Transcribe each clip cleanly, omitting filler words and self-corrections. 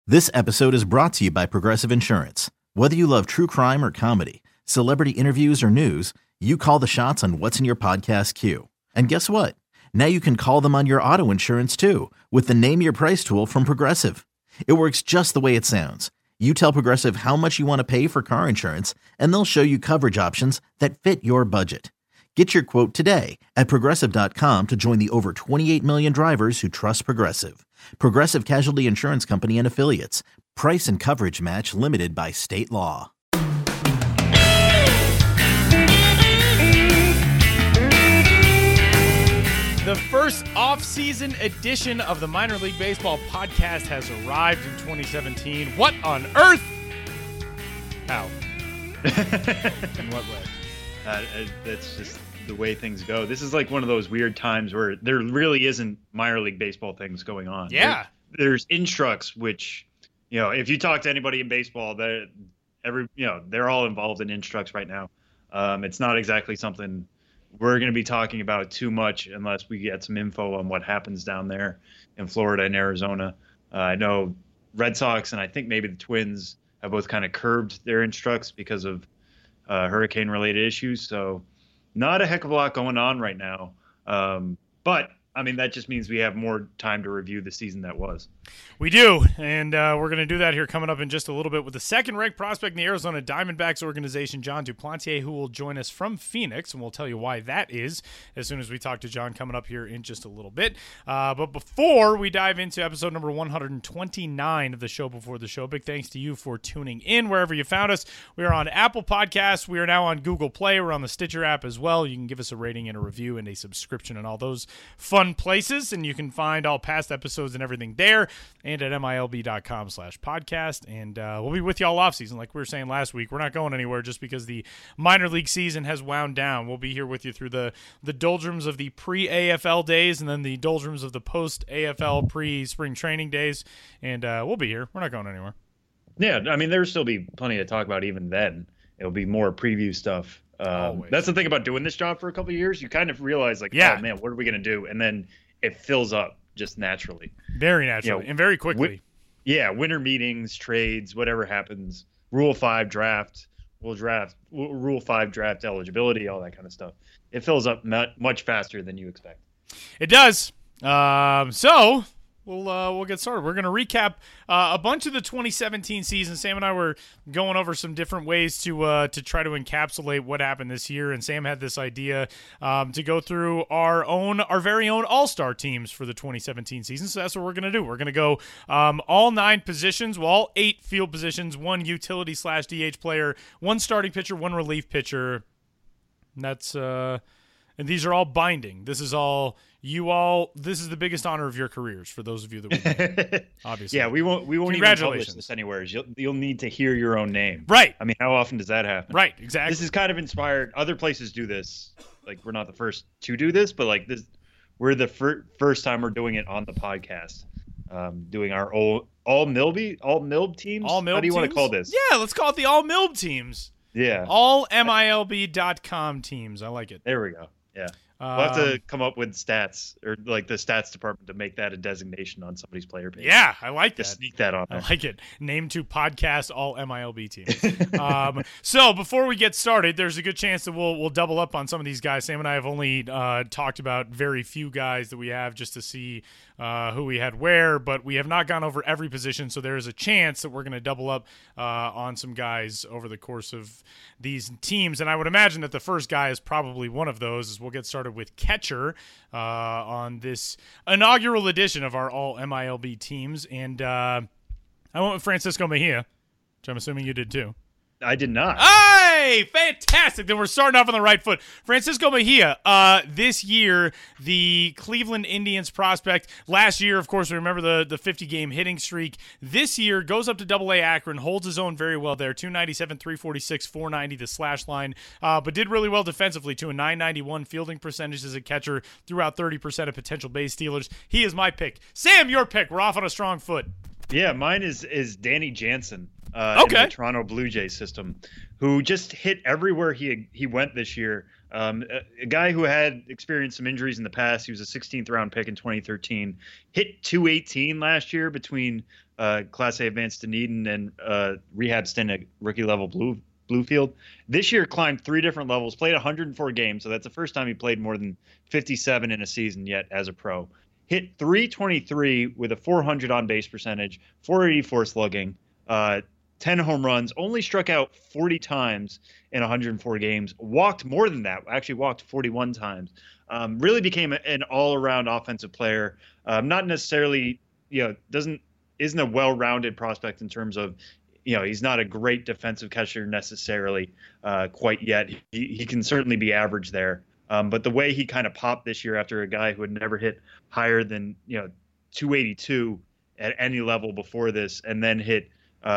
This episode is brought to you by Progressive Insurance. Whether you love true crime or comedy, celebrity interviews or news, you call the shots on what's in your podcast queue. And guess what? Now you can call them on your auto insurance too with the Name Your Price tool from Progressive. It works just the way it sounds. You tell Progressive how much you want to pay for car insurance, and they'll show you coverage options that fit your budget. Get your quote today at Progressive.com to join the over 28 million drivers who trust Progressive. Progressive Casualty Insurance Company and Affiliates. Price and coverage match limited by state law. The first off-season edition of the Minor League Baseball podcast has arrived in 2017. What on earth? How? In what way? That's just the way things go. This is like one of those weird times where there really isn't minor league baseball things going on. Yeah. There's instructs, which, if you talk to anybody in baseball, they're all involved in instructs right now. It's not exactly something we're going to be talking about too much unless we get some info on what happens down there in Florida and Arizona. I know Red Sox and I think maybe the Twins have both kind of curbed their instructs because of hurricane-related issues. So not a heck of a lot going on right now. But, that just means we have more time to review the season that was. We do, and we're going to do that here coming up in just a little bit with the second-ranked prospect in the Arizona Diamondbacks organization, Jon Duplantier, who will join us from Phoenix, and we'll tell you why that is as soon as we talk to Jon coming up here in just a little bit. But before we dive into episode number 129 of the Show Before the Show, big thanks to you for tuning in wherever you found us. We are on Apple Podcasts. We are now on Google Play. We're on the Stitcher app as well. You can give us a rating and a review and a subscription and all those fun places, and you can find all past episodes and everything there and at milb.com/podcast. And we'll be with you all off season. Like we were saying last week, we're not going anywhere just because the minor league season has wound down. We'll be here with you through the doldrums of the pre-AFL days and then the doldrums of the post-AFL pre-spring training days. And we'll be here. We're not going anywhere. Yeah, there'll still be plenty to talk about even then. It'll be more preview stuff. That's the thing about doing this job for a couple of years. You kind of realize, oh man, what are we going to do? And then it fills up just naturally. Very naturally and very quickly. Winter meetings, trades, whatever happens. Rule 5 draft. We'll draft Rule 5 draft eligibility, all that kind of stuff. It fills up much faster than you expect. It does. So we'll get started. We're going to recap a bunch of the 2017 season. Sam and I were going over some different ways to try to encapsulate what happened this year, and Sam had this idea to go through our very own all-star teams for the 2017 season. So that's what we're going to do. We're going to go all 9 positions, all 8 field positions, 1 utility/DH player, 1 starting pitcher, 1 relief pitcher. And that's and these are all binding. This is all. This is the biggest honor of your careers for those of you that we know, obviously. Yeah, we won't even publish this anywhere. You'll need to hear your own name. Right. How often does that happen? Right, exactly. This is kind of inspired. Other places do this. Like, we're not the first to do this, but like this, we're the first time we're doing it on the podcast. Doing our all MILB teams. All MILB How do you want to call this? Yeah, let's call it the all MILB teams. Yeah. All MILB.com teams. I like it. There we go. Yeah. We'll have to come up with stats or like the stats department to make that a designation on somebody's player page. Yeah, I like that. Just sneak that on there. I like it. Name to podcast all MILB teams. So before we get started, there's a good chance that we'll double up on some of these guys. Sam and I have only talked about very few guys that we have just to see who we had where, but we have not gone over every position, so there is a chance that we're going to double up on some guys over the course of these teams. And I would imagine that the first guy is probably one of those, as we'll get started with catcher on this inaugural edition of our all MILB teams. And I went with Francisco Mejia, which I'm assuming you did too. I did not. Hey, fantastic. Then we're starting off on the right foot. Francisco Mejia, this year, the Cleveland Indians prospect. Last year, of course, we remember the 50-game hitting streak. This year, goes up to Double-A Akron, holds his own very well there. 297, 346, 490 the slash line, but did really well defensively, to a 991 fielding percentage as a catcher, threw out 30% of potential base stealers. He is my pick. Sam, your pick. We're off on a strong foot. Yeah, mine is Danny Jansen. in the Toronto Blue Jays system, who just hit everywhere he went this year. A guy who had experienced some injuries in the past. He was a 16th round pick in 2013. Hit 218 last year between Class A advanced Dunedin and rehab stint at rookie level Bluefield. This year climbed 3 different levels, played 104 games, so that's the first time he played more than 57 in a season yet as a pro. Hit 323 with a 400 on base percentage, 484 slugging, 10 home runs, only struck out 40 times in 104 games, walked more than that, actually walked 41 times. Really became an all-around offensive player. Not necessarily, isn't a well-rounded prospect in terms of, he's not a great defensive catcher necessarily quite yet. He can certainly be average there. But the way he kind of popped this year after a guy who had never hit higher than, 282 at any level before this, and then hit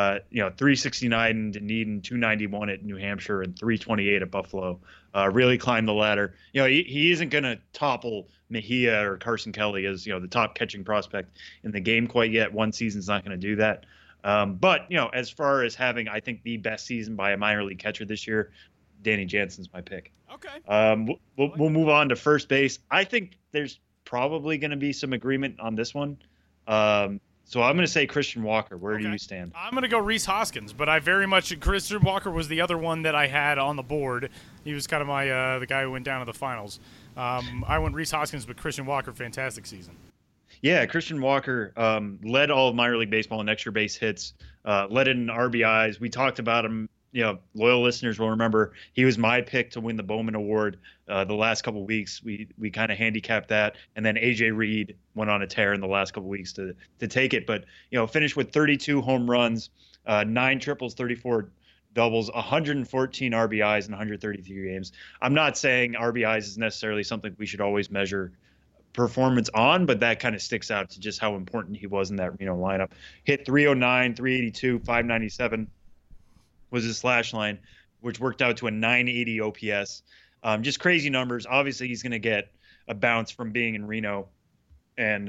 369 in Dunedin, 291 at New Hampshire, and 328 at Buffalo. Really climbed the ladder. He isn't going to topple Mejia or Carson Kelly as, the top catching prospect in the game quite yet. One season's not going to do that. But, as far as having, I think, the best season by a minor league catcher this year, Danny Jansen's my pick. Okay. We'll move on to first base. I think there's probably going to be some agreement on this one. So I'm going to say Christian Walker. Where do you stand? I'm going to go Rhys Hoskins, but Christian Walker was the other one that I had on the board. He was kind of my the guy who went down to the finals. I went Rhys Hoskins, but Christian Walker, fantastic season. Yeah, Christian Walker led all of minor league baseball in extra base hits, led in RBIs. We talked about him. Loyal listeners will remember he was my pick to win the Bowman Award the last couple of weeks. We kind of handicapped that, and then AJ Reed went on a tear in the last couple of weeks to take it. But finished with 32 home runs, 9 triples, 34 doubles, 114 RBIs in 133 games. I'm not saying RBIs is necessarily something we should always measure performance on, but that kind of sticks out to just how important he was in that Reno lineup. Hit 309, 382, 597. Was his slash line, which worked out to a 980 OPS. Just crazy numbers. Obviously, he's going to get a bounce from being in Reno. And,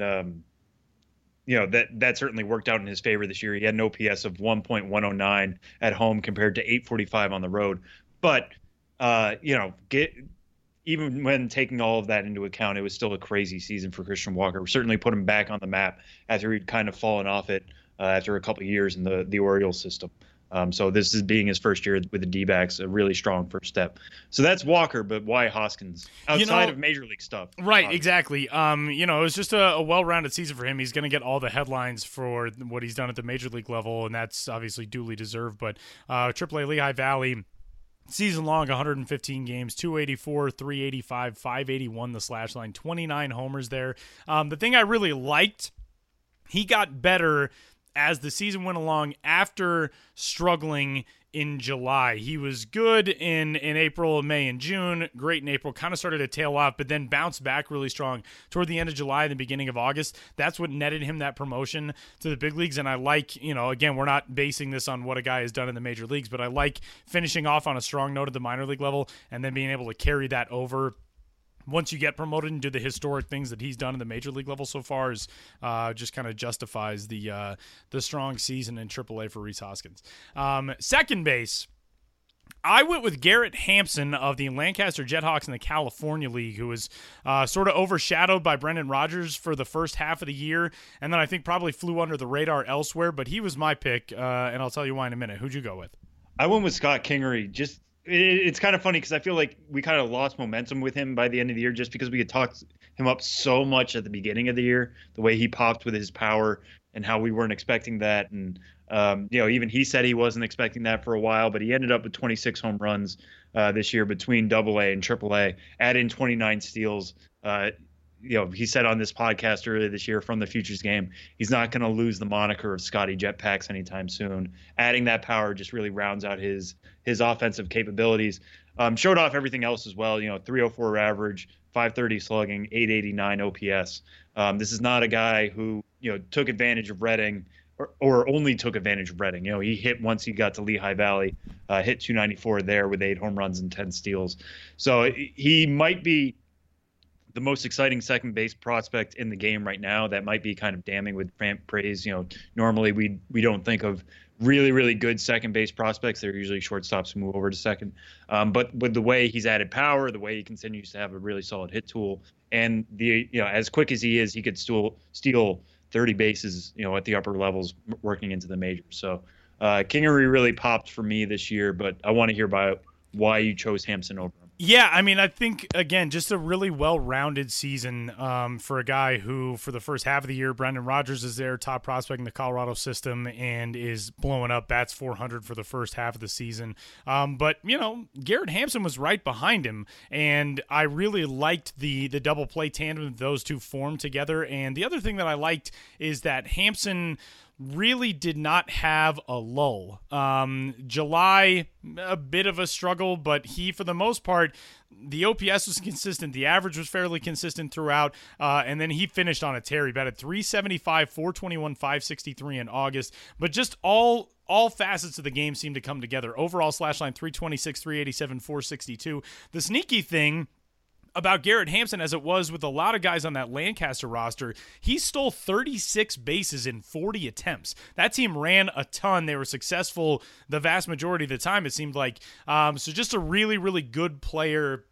that certainly worked out in his favor this year. He had an OPS of 1.109 at home compared to 845 on the road. But, even when taking all of that into account, it was still a crazy season for Christian Walker. We certainly put him back on the map after he'd kind of fallen off it after a couple of years in the Orioles system. So this is being his first year with the D-backs, a really strong first step. So that's Walker, but why Hoskins? Outside of major league stuff. Right, exactly. It was just a well-rounded season for him. He's going to get all the headlines for what he's done at the major league level, and that's obviously duly deserved. But AAA Lehigh Valley, season long, 115 games, 284, 385, 581 the slash line, 29 homers there. The thing I really liked, he got better as the season went along after struggling in July. He was good in April, May, and June, great in April, kind of started to tail off, but then bounced back really strong toward the end of July and the beginning of August. That's what netted him that promotion to the big leagues, and I like, again, we're not basing this on what a guy has done in the major leagues, but I like finishing off on a strong note at the minor league level and then being able to carry that over once you get promoted and do the historic things that he's done in the major league level so far is just kind of justifies the strong season in AAA for Rhys Hoskins. Second base, I went with Garrett Hampson of the Lancaster Jethawks in the California League, who was sort of overshadowed by Brendan Rodgers for the first half of the year, and then I think probably flew under the radar elsewhere, but he was my pick, and I'll tell you why in a minute. Who'd you go with? I went with Scott Kingery. It's kind of funny because I feel like we kind of lost momentum with him by the end of the year just because we had talked him up so much at the beginning of the year, the way he popped with his power and how we weren't expecting that. And, even he said he wasn't expecting that for a while, but he ended up with 26 home runs this year between AA and AAA, add in 29 steals. He said on this podcast earlier this year from the Futures game, he's not going to lose the moniker of Scotty Jetpacks anytime soon. Adding that power just really rounds out his offensive capabilities. Showed off everything else as well. 304 average, 530 slugging, 889 OPS. This is not a guy who took advantage of Reading or only took advantage of Reading. He hit once he got to Lehigh Valley, hit 294 there with 8 home runs and 10 steals. So he might be the most exciting second base prospect in the game right now. That might be kind of damning with praise. Normally we don't think of really, really good second base prospects. They're usually shortstops who move over to second. But with the way he's added power, the way he continues to have a really solid hit tool, and as quick as he is, he could still steal 30 bases, at the upper levels working into the majors. So Kingery really popped for me this year, but I want to hear about why you chose Hampson over him. Yeah, I mean, I think, again, just a really well-rounded season for a guy who, for the first half of the year, Brendan Rodgers is their top prospect in the Colorado system and is blowing up, bats 400 for the first half of the season. But, Garrett Hampson was right behind him, and I really liked the double play tandem that those two formed together. And the other thing that I liked is that Hampson really did not have a lull. July, a bit of a struggle, but he, for the most part, the OPS was consistent. The average was fairly consistent throughout. And then he finished on a tear. He batted .375, .421, .563 in August. But just all facets of the game seemed to come together. Overall slash line, .326, .387, .462. The sneaky thing about Garrett Hampson, as it was with a lot of guys on that Lancaster roster, he stole 36 bases in 40 attempts. That team ran a ton. They were successful the vast majority of the time, it seemed like. So just a really, really good player.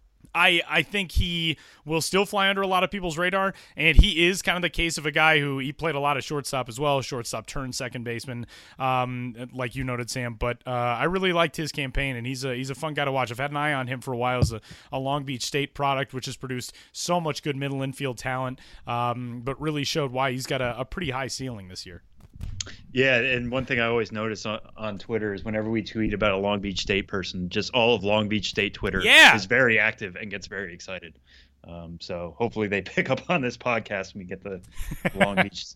I think he will still fly under a lot of people's radar, and he is kind of the case of a guy who he played a lot of shortstop as well, shortstop turned second baseman, like you noted, Sam. But I really liked his campaign, and he's a fun guy to watch. I've had an eye on him for a while as a Long Beach State product, which has produced so much good middle infield talent, but really showed why he's got a pretty high ceiling this year. Yeah, and one thing I always notice on Twitter is whenever we tweet about a Long Beach State person, just all of Long Beach State Twitter is very active and gets very excited. So hopefully they pick up on this podcast and we get the Long Beach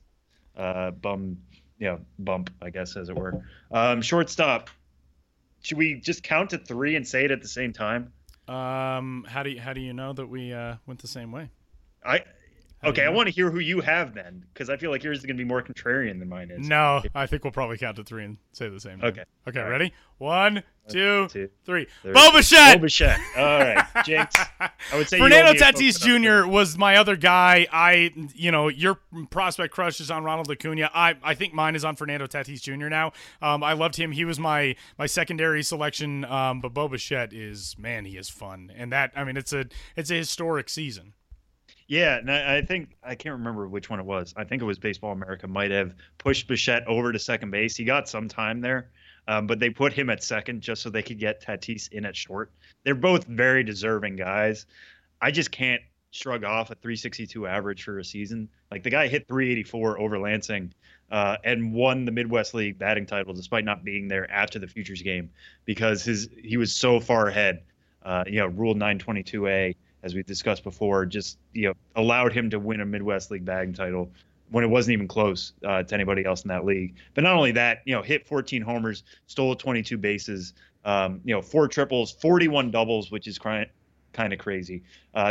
bump, I guess, as it were. Shortstop, should we just count to three and say it at the same time? How do you know that we went the same way? Okay, I want to hear who you have then, because I feel like yours is going to be more contrarian than mine is. No, I think we'll probably count to three and say the same. Okay. Okay, all ready? Right. 1, 2, 3. Bo Bichette! All right, Jinx. I would say Fernando Tatis Jr. was my other guy. Your prospect crush is on Ronald Acuna. I think mine is on Fernando Tatis Jr. now. I loved him. He was my secondary selection. But Bo Bichette he is fun. And it's a historic season. Yeah, and I think I can't remember which one it was. I think it was Baseball America might have pushed Bichette over to second base. He got some time there, but they put him at second just so they could get Tatis in at short. They're both very deserving guys. I just can't shrug off a .362 average for a season. Like, the guy hit .384 over Lansing and won the Midwest League batting title despite not being there after the Futures game because he was so far ahead. Rule 922A, as we discussed before, just allowed him to win a Midwest League batting title when it wasn't even close to anybody else in that league. But not only that, hit 14 homers, stole 22 bases, 4 triples, 41 doubles, which is kind of crazy.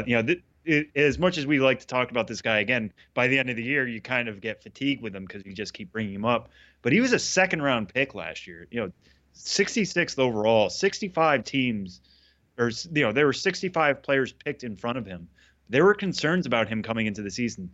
As much as we like to talk about this guy, again, by the end of the year, you kind of get fatigued with him because you just keep bringing him up. But he was a second-round pick last year. 66th overall, 65 teams. There were 65 players picked in front of him. There were concerns about him coming into the season.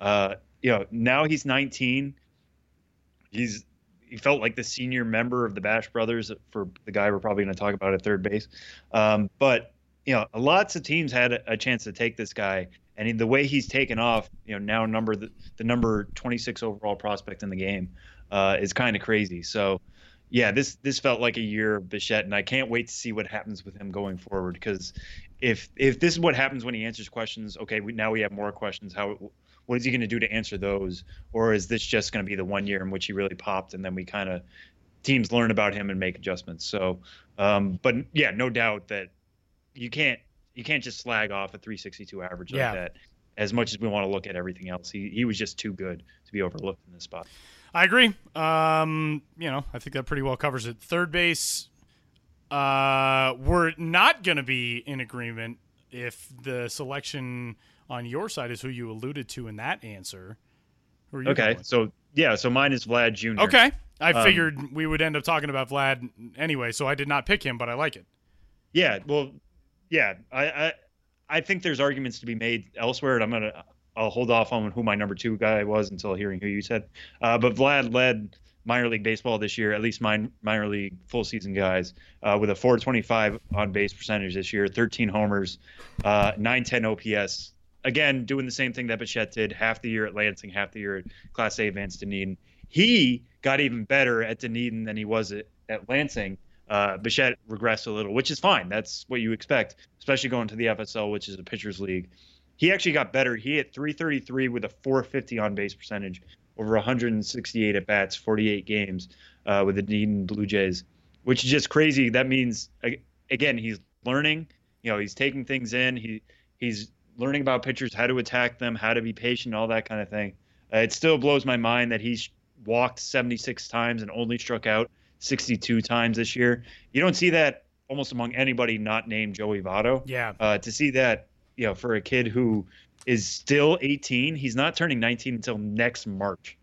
Now he's 19. He felt like the senior member of the Bash Brothers for the guy we're probably going to talk about at third base. But lots of teams had a chance to take this guy, and the way he's taken off, now the number 26 overall prospect in the game, is kind of crazy. So. Yeah, this felt like a year of Bichette, and I can't wait to see what happens with him going forward. Because if this is what happens when he answers questions, okay, now we have more questions. What is he going to do to answer those? Or is this just going to be the 1 year in which he really popped, and then we kind of teams learn about him and make adjustments? So, but yeah, no doubt that you can't just slag off a .362 average like that. As much as we want to look at everything else, he was just too good to be overlooked in this spot. I agree. I think that pretty well covers it. Third base, we're not going to be in agreement if the selection on your side is who you alluded to in that answer. Who are you okay, so mine is Vlad Jr. Okay. I figured we would end up talking about Vlad anyway, so I did not pick him, but I like it. Yeah, well, yeah, I I think there's arguments to be made elsewhere, and I'll hold off on who my number 2 guy was until hearing who you said. But Vlad led minor league baseball this year, at least minor league full season guys, with a 425 on base percentage this year, 13 homers, 910 OPS. Again, doing the same thing that Bichette did, half the year at Lansing, half the year at Class A advanced Dunedin. He got even better at Dunedin than he was at Lansing. Bichette regressed a little, which is fine. That's what you expect, especially going to the FSL, which is a pitcher's league. He actually got better. He hit 333 with a 450 on base percentage over 168 at bats, 48 games with the Dunedin Blue Jays, which is just crazy. That means, again, he's learning. He's taking things in. He's learning about pitchers, how to attack them, how to be patient, all that kind of thing. It still blows my mind that he's walked 76 times and only struck out 62 times this year. You don't see that almost among anybody not named Joey Votto. Yeah. To see that, for a kid who is still 18, he's not turning 19 until next March,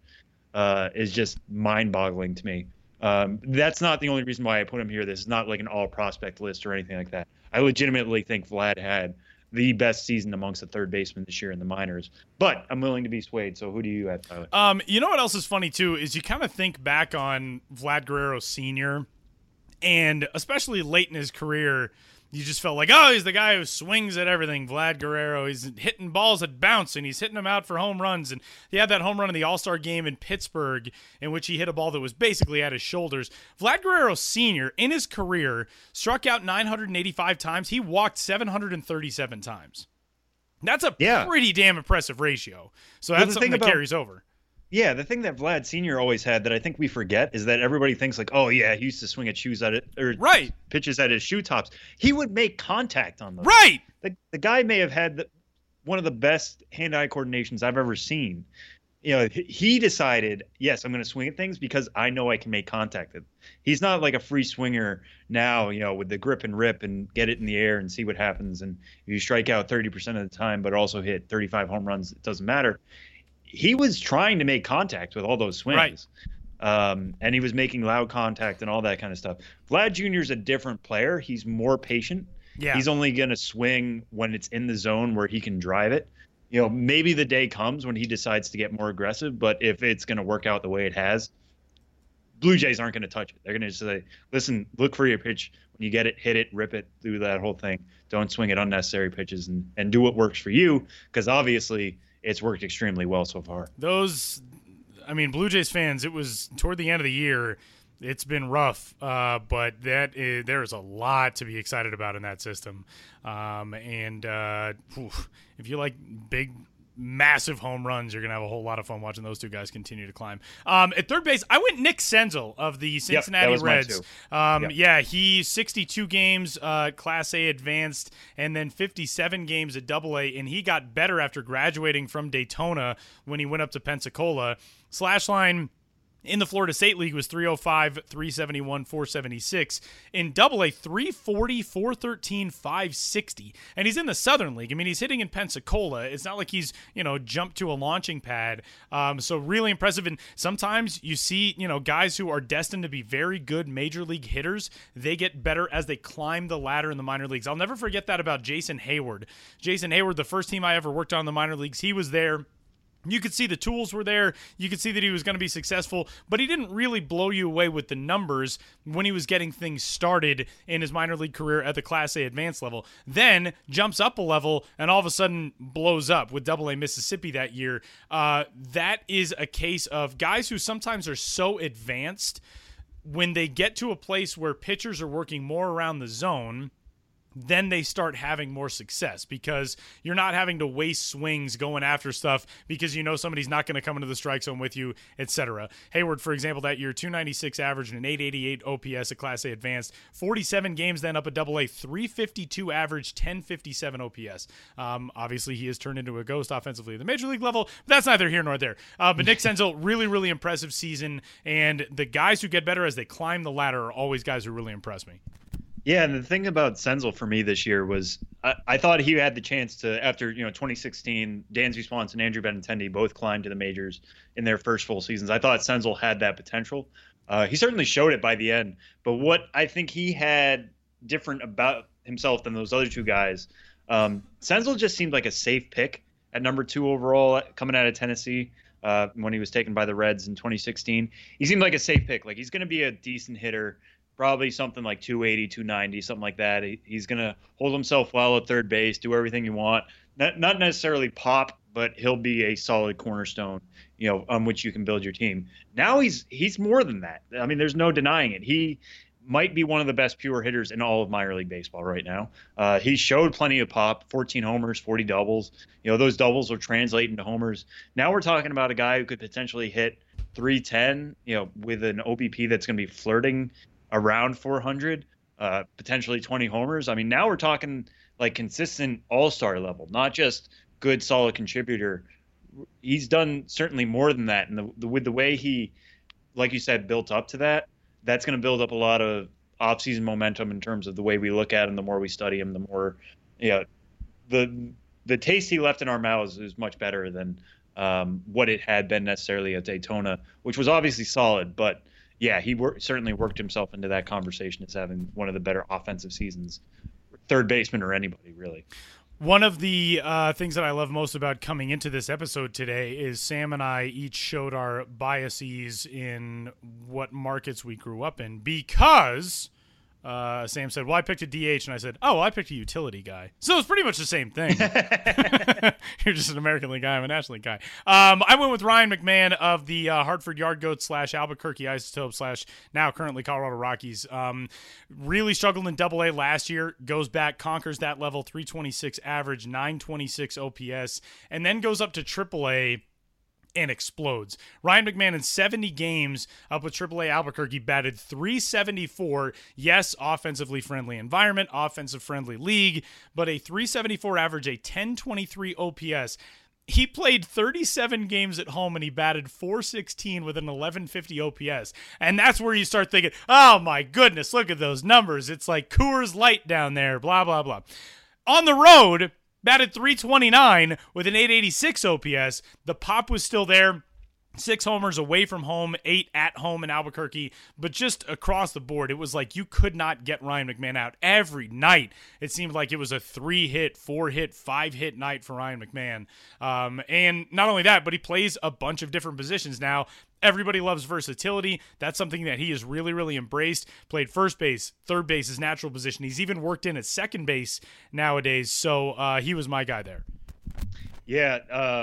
is just mind-boggling to me. That's not the only reason why I put him here. This is not like an all-prospect list or anything like that. I legitimately think Vlad had the best season amongst the third basemen this year in the minors. But I'm willing to be swayed. So who do you have, Tyler? You know what else is funny, too, is you kind of think back on Vlad Guerrero Sr., and especially late in his career, you just felt like, oh, he's the guy who swings at everything. Vlad Guerrero, he's hitting balls that bounce, and he's hitting them out for home runs. And he had that home run in the All-Star game in Pittsburgh in which he hit a ball that was basically at his shoulders. Vlad Guerrero Sr., in his career, struck out 985 times. He walked 737 times. That's a pretty damn impressive ratio. So that's something that carries over. Yeah, the thing that Vlad Sr. always had that I think we forget is that everybody thinks like, oh, yeah, he used to swing at shoes at it, or pitches at his shoe tops. He would make contact on them. Right. The guy may have had one of the best hand-eye coordinations I've ever seen. He decided, yes, I'm going to swing at things because I know I can make contact. He's not like a free swinger now, with the grip and rip and get it in the air and see what happens. And if you strike out 30% of the time, but also hit 35 home runs, it doesn't matter. He was trying to make contact with all those swings. Right. And he was making loud contact and all that kind of stuff. Vlad Jr. is a different player. He's more patient. Yeah. He's only going to swing when it's in the zone where he can drive it. Maybe the day comes when he decides to get more aggressive, but if it's going to work out the way it has, Blue Jays aren't going to touch it. They're going to just say, listen, look for your pitch. When you get it, hit it, rip it, do that whole thing. Don't swing at unnecessary pitches and do what works for you, because obviously – it's worked extremely well so far. Blue Jays fans, it was toward the end of the year. It's been rough, but there's a lot to be excited about in that system. If you like big, massive home runs, you're going to have a whole lot of fun watching those two guys continue to climb. At third base, I went Nick Senzel of the Cincinnati Reds. Yeah, he 62 games Class A advanced and then 57 games at Double A, and he got better after graduating from Daytona when he went up to Pensacola. Slash line in the Florida State League was 305, 371, 476. In Double-A, 340, 413, 560. And he's in the Southern League. I mean, he's hitting in Pensacola. It's not like he's, jumped to a launching pad. So really impressive. And sometimes you see, guys who are destined to be very good major league hitters, they get better as they climb the ladder in the minor leagues. I'll never forget that about Jason Hayward. Jason Hayward, the first team I ever worked on in the minor leagues, he was there. You could see the tools were there. You could see that he was going to be successful, but he didn't really blow you away with the numbers when he was getting things started in his minor league career at the Class A advanced level. Then jumps up a level and all of a sudden blows up with Double-A Mississippi that year. That is a case of guys who sometimes are so advanced when they get to a place where pitchers are working more around the zone, then they start having more success because you're not having to waste swings going after stuff because somebody's not going to come into the strike zone with you, etc. Hayward, for example, that year, 296 average and an 888 OPS at Class A advanced, 47 games then up at Double-A, 352 average, 1057 OPS. Obviously, he has turned into a ghost offensively at the major league level, but that's neither here nor there. But Nick Senzel, really, really impressive season, and the guys who get better as they climb the ladder are always guys who really impress me. Yeah, and the thing about Senzel for me this year was I thought he had the chance to, after 2016, Dansby Swanson, Andrew Benintendi both climbed to the majors in their first full seasons. I thought Senzel had that potential. He certainly showed it by the end. But what I think he had different about himself than those other two guys Senzel just seemed like a safe pick at number 2 overall coming out of Tennessee when he was taken by the Reds in 2016. He seemed like a safe pick. Like, he's going to be a decent hitter, probably something like 280, 290, something like that. He's going to hold himself well at third base, do everything you want. Not necessarily pop, but he'll be a solid cornerstone, on which you can build your team. Now he's more than that. I mean, there's no denying it. He might be one of the best pure hitters in all of minor league baseball right now. He showed plenty of pop, 14 homers, 40 doubles. Those doubles will translate into homers. Now we're talking about a guy who could potentially hit 310, with an OBP that's going to be flirting around 400, potentially 20 homers. I mean, now we're talking like consistent all-star level, not just good, solid contributor. He's done certainly more than that. And with the way he, like you said, built up to that, that's going to build up a lot of offseason momentum in terms of the way we look at him. The more we study him, the more, the taste he left in our mouths is much better than what it had been necessarily at Daytona, which was obviously solid. But yeah, he certainly worked himself into that conversation as having one of the better offensive seasons, third baseman or anybody really. One of the things that I love most about coming into this episode today is Sam and I each showed our biases in what markets we grew up in, because Sam said, well, I picked a DH, and I said, oh, well, I picked a utility guy. So it's pretty much the same thing. You're just an American League guy. I'm a National League guy. I went with Ryan McMahon of the Hartford Yard Goats / Albuquerque Isotopes / now currently Colorado Rockies. Really struggled in Double-A last year, goes back, conquers that level, 326 average, 926 OPS, and then goes up to Triple-A and explodes. Ryan McMahon in 70 games up with AAA Albuquerque batted .374. Yes, offensively friendly environment, offensive friendly league, but a .374 average, a 1023 OPS. He played 37 games at home and he batted .416 with an 1150 OPS. And that's where you start thinking, oh my goodness, look at those numbers. It's like Coors Light down there, blah, blah, blah. On the road, batted .329 with an 886 OPS. The pop was still there. 6 homers away from home, 8 at home in Albuquerque, but just across the board, it was like you could not get Ryan McMahon out. Every night, it seemed like it was a 3-hit, 4-hit, 5-hit night for Ryan McMahon. And not only that, but he plays a bunch of different positions now. Everybody loves versatility. That's something that he has really, really embraced. Played first base, third base, his natural position. He's even worked in at second base nowadays, so he was my guy there. Yeah,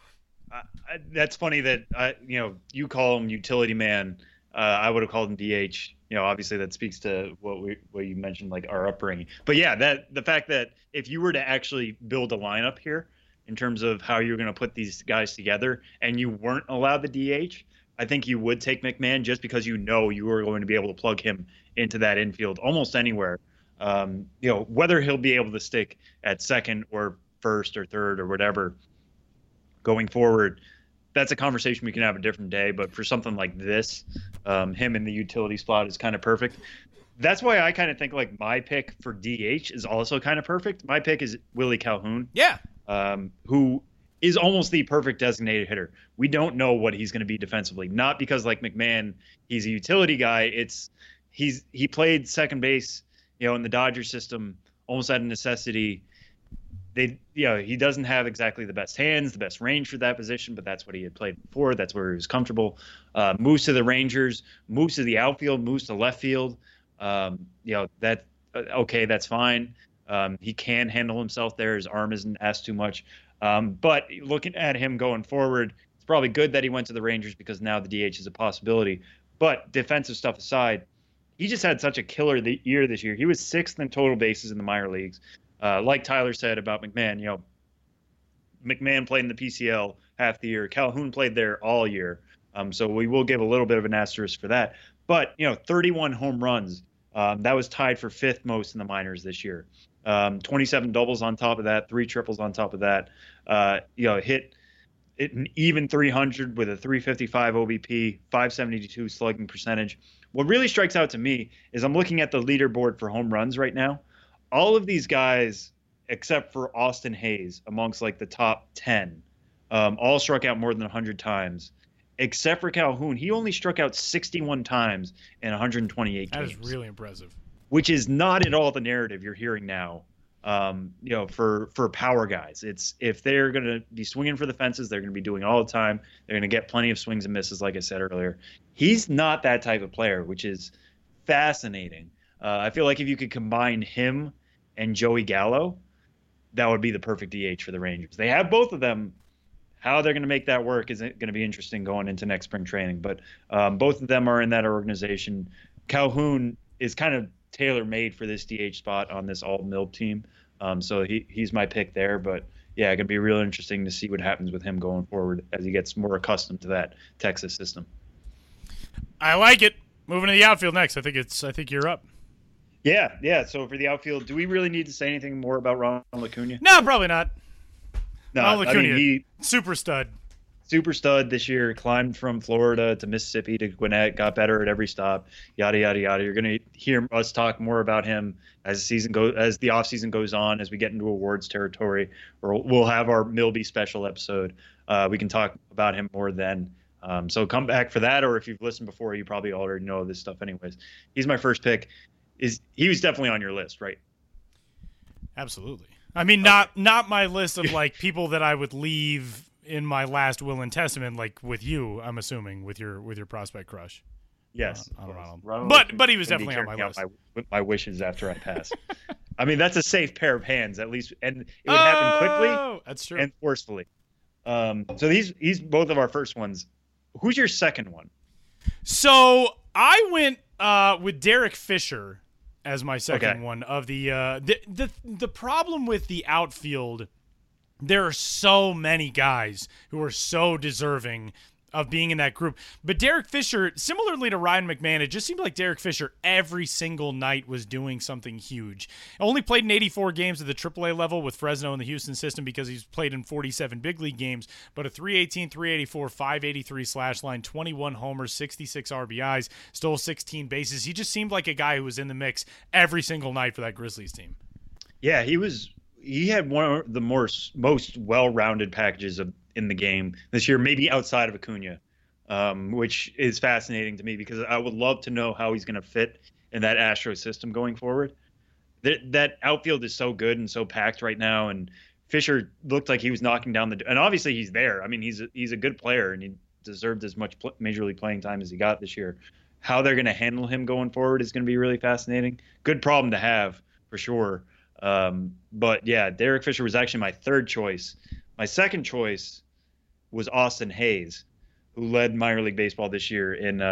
that's funny that you call him utility man. I would have called him DH. Obviously that speaks to what you mentioned, like our upbringing. But yeah, the fact that if you were to actually build a lineup here in terms of how you're going to put these guys together, and you weren't allowed the DH, I think you would take McMahon just because you were going to be able to plug him into that infield almost anywhere. Whether he'll be able to stick at second or first or third or whatever going forward, that's a conversation we can have a different day. But for something like this, him in the utility spot is kind of perfect. That's why I kind of think like my pick for DH is also kind of perfect. My pick is Willie Calhoun. Yeah. Who is almost the perfect designated hitter. We don't know what he's going to be defensively. Not because like McMahon, he's a utility guy. He played second base, in the Dodgers system almost out of necessity. He doesn't have exactly the best hands, the best range for that position, but that's what he had played before. That's where he was comfortable. Moves to the Rangers, moves to the outfield, moves to left field. That's fine. He can handle himself there. His arm isn't asked too much. But looking at him going forward, it's probably good that he went to the Rangers because now the DH is a possibility. But defensive stuff aside, he just had such a killer year this year. He was 6th in total bases in the minor leagues. Like Tyler said about McMahon, McMahon played in the PCL half the year. Calhoun played there all year. So we will give a little bit of an asterisk for that. But, 31 home runs. That was tied for 5th most in the minors this year. 27 doubles on top of that, 3 triples on top of that. Hit an even 300 with a 355 OBP, 572 slugging percentage. What really strikes out to me is I'm looking at the leaderboard for home runs right now. All of these guys, except for Austin Hayes, amongst like the top 10, all struck out more than 100 times. Except for Calhoun, he only struck out 61 times in 128 games. That is really impressive. Which is not at all the narrative you're hearing now for power guys. It's if they're going to be swinging for the fences, they're going to be doing it all the time. They're going to get plenty of swings and misses, like I said earlier. He's not that type of player, which is fascinating. I feel like if you could combine him and Joey Gallo, that would be the perfect DH for the Rangers. They have both of them. How they're going to make that work is going to be interesting going into next spring training. But both of them are in that organization. Calhoun is kind of tailor-made for this DH spot on this all-MILB team. So he's my pick there. But, yeah, it's going to be real interesting to see what happens with him going forward as he gets more accustomed to that Texas system. I like it. Moving to the outfield next. I think you're up. Yeah. So for the outfield, do we really need to say anything more about Ronald Acuna? No, probably not. No, Ronald Acuna, he super stud this year, climbed from Florida to Mississippi to Gwinnett, got better at every stop, yada, yada, yada. You're going to hear us talk more about him as the offseason goes on, as we get into awards territory, or we'll have our Milby special episode. We can talk about him more then. So come back for that, or if you've listened before, you probably already know this stuff anyways. He's my first pick. He was definitely on your list, right? Absolutely. I mean, not my list of like people that I would leave in my last will and testament, like with you. I'm assuming with your prospect crush. Yes, Ronald. But he was definitely on my list. My wishes after I pass. I mean, that's a safe pair of hands, at least, and it would happen quickly. That's true. And forcefully. So he's both of our first ones. Who's your second one? So I went with Derek Fisher as my second one of the problem with the outfield. There are so many guys who are so deserving of being in that group. But Derek Fisher, similarly to Ryan McMahon, it just seemed like Derek Fisher every single night was doing something huge. Only played in 84 games at the AAA level with Fresno in the Houston system because he's played in 47 big league games, but a 318, 384, 583 slash line, 21 homers, 66 RBIs, stole 16 bases. He just seemed like a guy who was in the mix every single night for that Grizzlies team. Yeah, he had one of the most well-rounded packages in the game this year, maybe outside of Acuna, which is fascinating to me because I would love to know how he's going to fit in that Astros system going forward. That outfield is so good and so packed right now, and Fisher looked like he was knocking down and obviously he's there. I mean, he's a good player, and he deserved as much major league playing time as he got this year. How they're going to handle him going forward is going to be really fascinating. Good problem to have for sure. But yeah, Derek Fisher was actually my third choice. My second choice was Austin Hayes, who led minor league baseball this year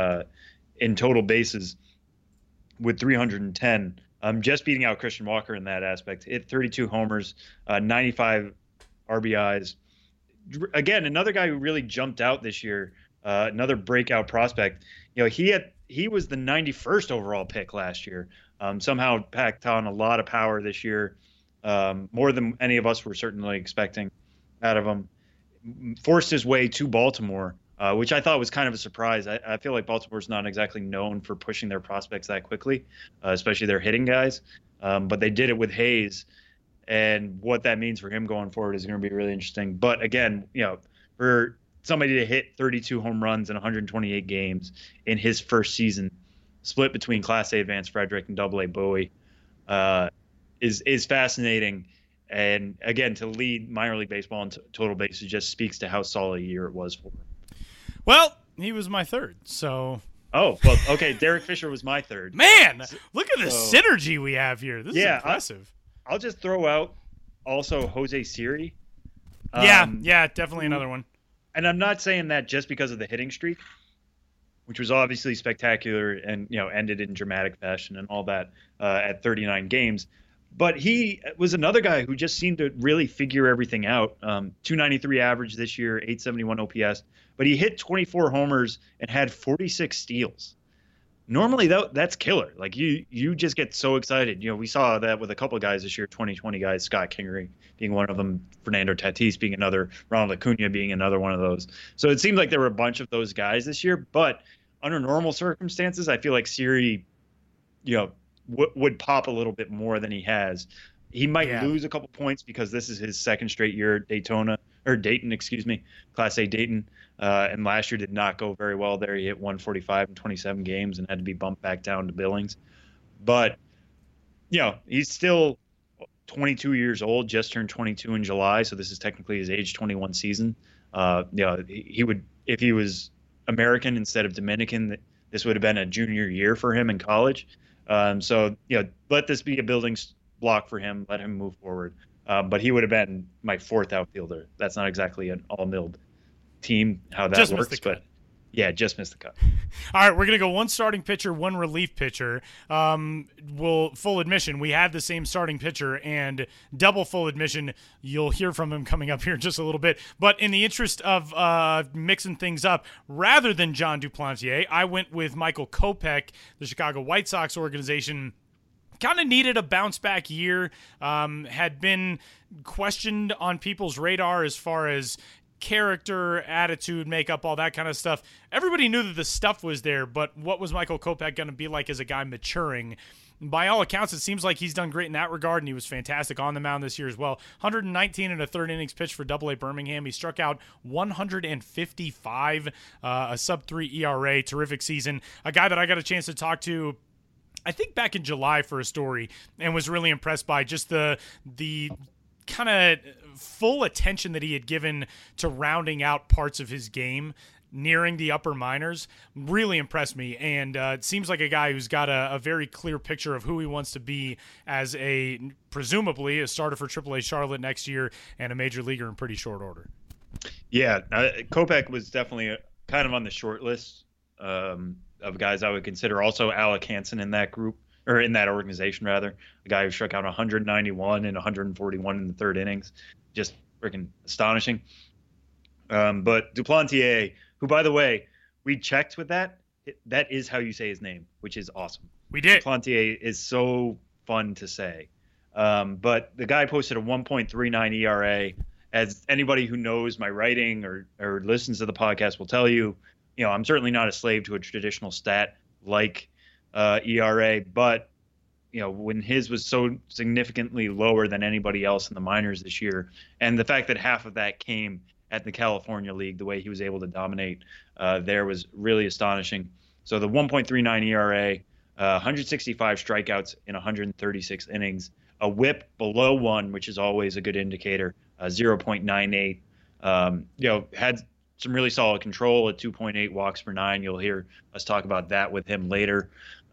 in total bases with 310. Just beating out Christian Walker in that aspect. Hit 32 homers, 95 RBIs. Again, another guy who really jumped out this year. Another breakout prospect. He was the 91st overall pick last year. Somehow packed on a lot of power this year, more than any of us were certainly expecting out of him. Forced his way to Baltimore, which I thought was kind of a surprise. I feel like Baltimore's not exactly known for pushing their prospects that quickly, especially their hitting guys. But they did it with Hayes, and what that means for him going forward is going to be really interesting. But again, for somebody to hit 32 home runs in 128 games in his first season, split between Class A Advanced Frederick and Double A Bowie, is fascinating. And again, to lead minor league baseball in total bases just speaks to how solid a year it was for him. Well, he was my third, so. Oh, well, okay. Derek Fisher was my third. Man, look at the synergy we have here. This is impressive. I'll just throw out also Jose Siri. Yeah, definitely another one. And I'm not saying that just because of the hitting streak, which was obviously spectacular and ended in dramatic fashion and all that at 39 games. But he was another guy who just seemed to really figure everything out. 293 average this year, 871 OPS. But he hit 24 homers and had 46 steals. Normally, that's killer. Like, you just get so excited. We saw that with a couple of guys this year, 2020 guys, Scott Kingery being one of them, Fernando Tatis being another, Ronald Acuna being another one of those. So it seemed like there were a bunch of those guys this year. But under normal circumstances, I feel like Siri, would pop a little bit more than he has. He might lose a couple points because this is his second straight year at Dayton, Class A Dayton. And last year did not go very well there. He hit 145 in 27 games and had to be bumped back down to Billings. But, he's still 22 years old, just turned 22 in July, so this is technically his age 21 season. He would, if he was American instead of Dominican, this would have been a junior year for him in college. Let this be a building block for him. Let him move forward. But he would have been my fourth outfielder. That's not exactly an all-milled team, how that works, but yeah, just missed the cut. All right, we're going to go one starting pitcher, one relief pitcher. Full admission, we had the same starting pitcher, and double full admission, you'll hear from him coming up here in just a little bit. But in the interest of mixing things up, rather than Jon Duplantier, I went with Michael Kopech, the Chicago White Sox organization. Kind of needed a bounce-back year, had been questioned on people's radar as far as character, attitude, makeup, all that kind of stuff. Everybody knew that the stuff was there, but what was Michael Kopech going to be like as a guy maturing? By all accounts, it seems like he's done great in that regard, and he was fantastic on the mound this year as well. 119 and a third innings pitched for Double-A Birmingham. He struck out 155, a sub-3 ERA, terrific season. A guy that I got a chance to talk to, I think back in July for a story, and was really impressed by just the kind of full attention that he had given to rounding out parts of his game nearing the upper minors. Really impressed me, and it seems like a guy who's got a very clear picture of who he wants to be as presumably a starter for AAA Charlotte next year and a major leaguer in pretty short order. Yeah, Kopech was definitely kind of on the short list of guys I would consider. Also Alec Hansen in that group, or in that organization rather, a guy who struck out 191 and 141 in the third innings. Just freaking astonishing. But Duplantier, who, by the way, we checked with that. That is how you say his name, which is awesome. We did. Duplantier is so fun to say. But the guy posted a 1.39 ERA. As anybody who knows my writing or listens to the podcast will tell you, I'm certainly not a slave to a traditional stat like ERA, but when his was so significantly lower than anybody else in the minors this year, and the fact that half of that came at the California League, the way he was able to dominate there was really astonishing. So the 1.39 ERA, 165 strikeouts in 136 innings, a WHIP below 1, which is always a good indicator, 0.98. Had some really solid control at 2.8 walks per 9. You'll hear us talk about that with him later.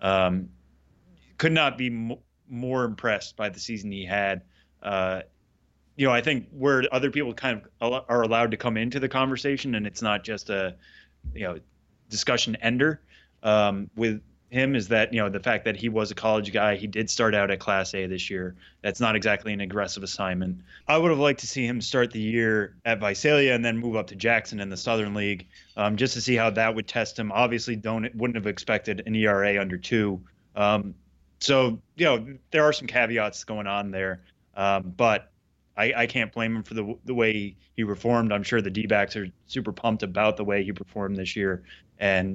Could not be more impressed by the season he had. I think where other people kind of are allowed to come into the conversation, and it's not just a, discussion ender with him, is that, the fact that he was a college guy. He did start out at Class A this year. That's not exactly an aggressive assignment. I would have liked to see him start the year at Visalia and then move up to Jackson in the Southern League, just to see how that would test him. Obviously, wouldn't have expected an ERA under 2. So, there are some caveats going on there, but I can't blame him for the way he performed. I'm sure the D-backs are super pumped about the way he performed this year. And,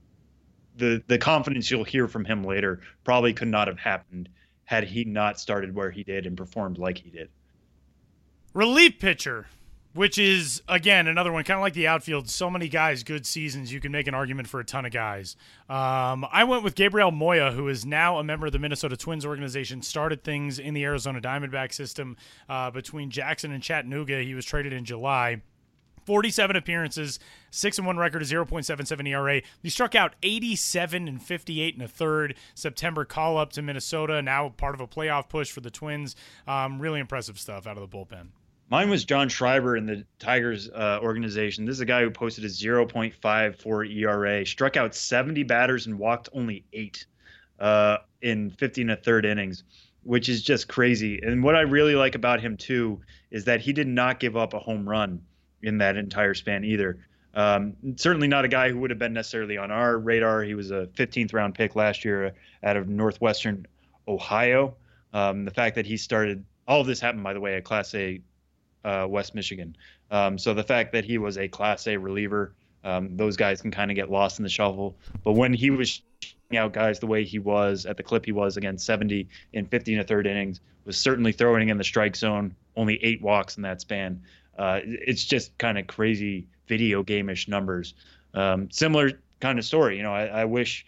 the confidence you'll hear from him later probably could not have happened had he not started where he did and performed like he did. Relief pitcher, which is, again, another one, kind of like the outfield. So many guys, good seasons. You can make an argument for a ton of guys. I went with Gabriel Moya, who is now a member of the Minnesota Twins organization, started things in the Arizona Diamondback system between Jackson and Chattanooga. He was traded in July. 47 appearances, 6-1 record, a 0.77 ERA. He struck out 87 and 58 and a third. September call up to Minnesota, now part of a playoff push for the Twins. Really impressive stuff out of the bullpen. Mine was John Schreiber in the Tigers organization. This is a guy who posted a 0.54 ERA, struck out 70 batters and walked only 8 in 50 and a third innings, which is just crazy. And what I really like about him, too, is that he did not give up a home run in that entire span either. Certainly not a guy who would have been necessarily on our radar. He was a 15th round pick last year out of Northwestern Ohio. The fact that he started, all of this happened, by the way, at Class A West Michigan. So the fact that he was a Class A reliever, those guys can kind of get lost in the shuffle. But when he was out guys the way he was at the clip he was, again, 70 in 50 and a third innings, was certainly throwing in the strike zone, only 8 walks in that span. It's just kind of crazy video game-ish numbers. Similar kind of story. I wish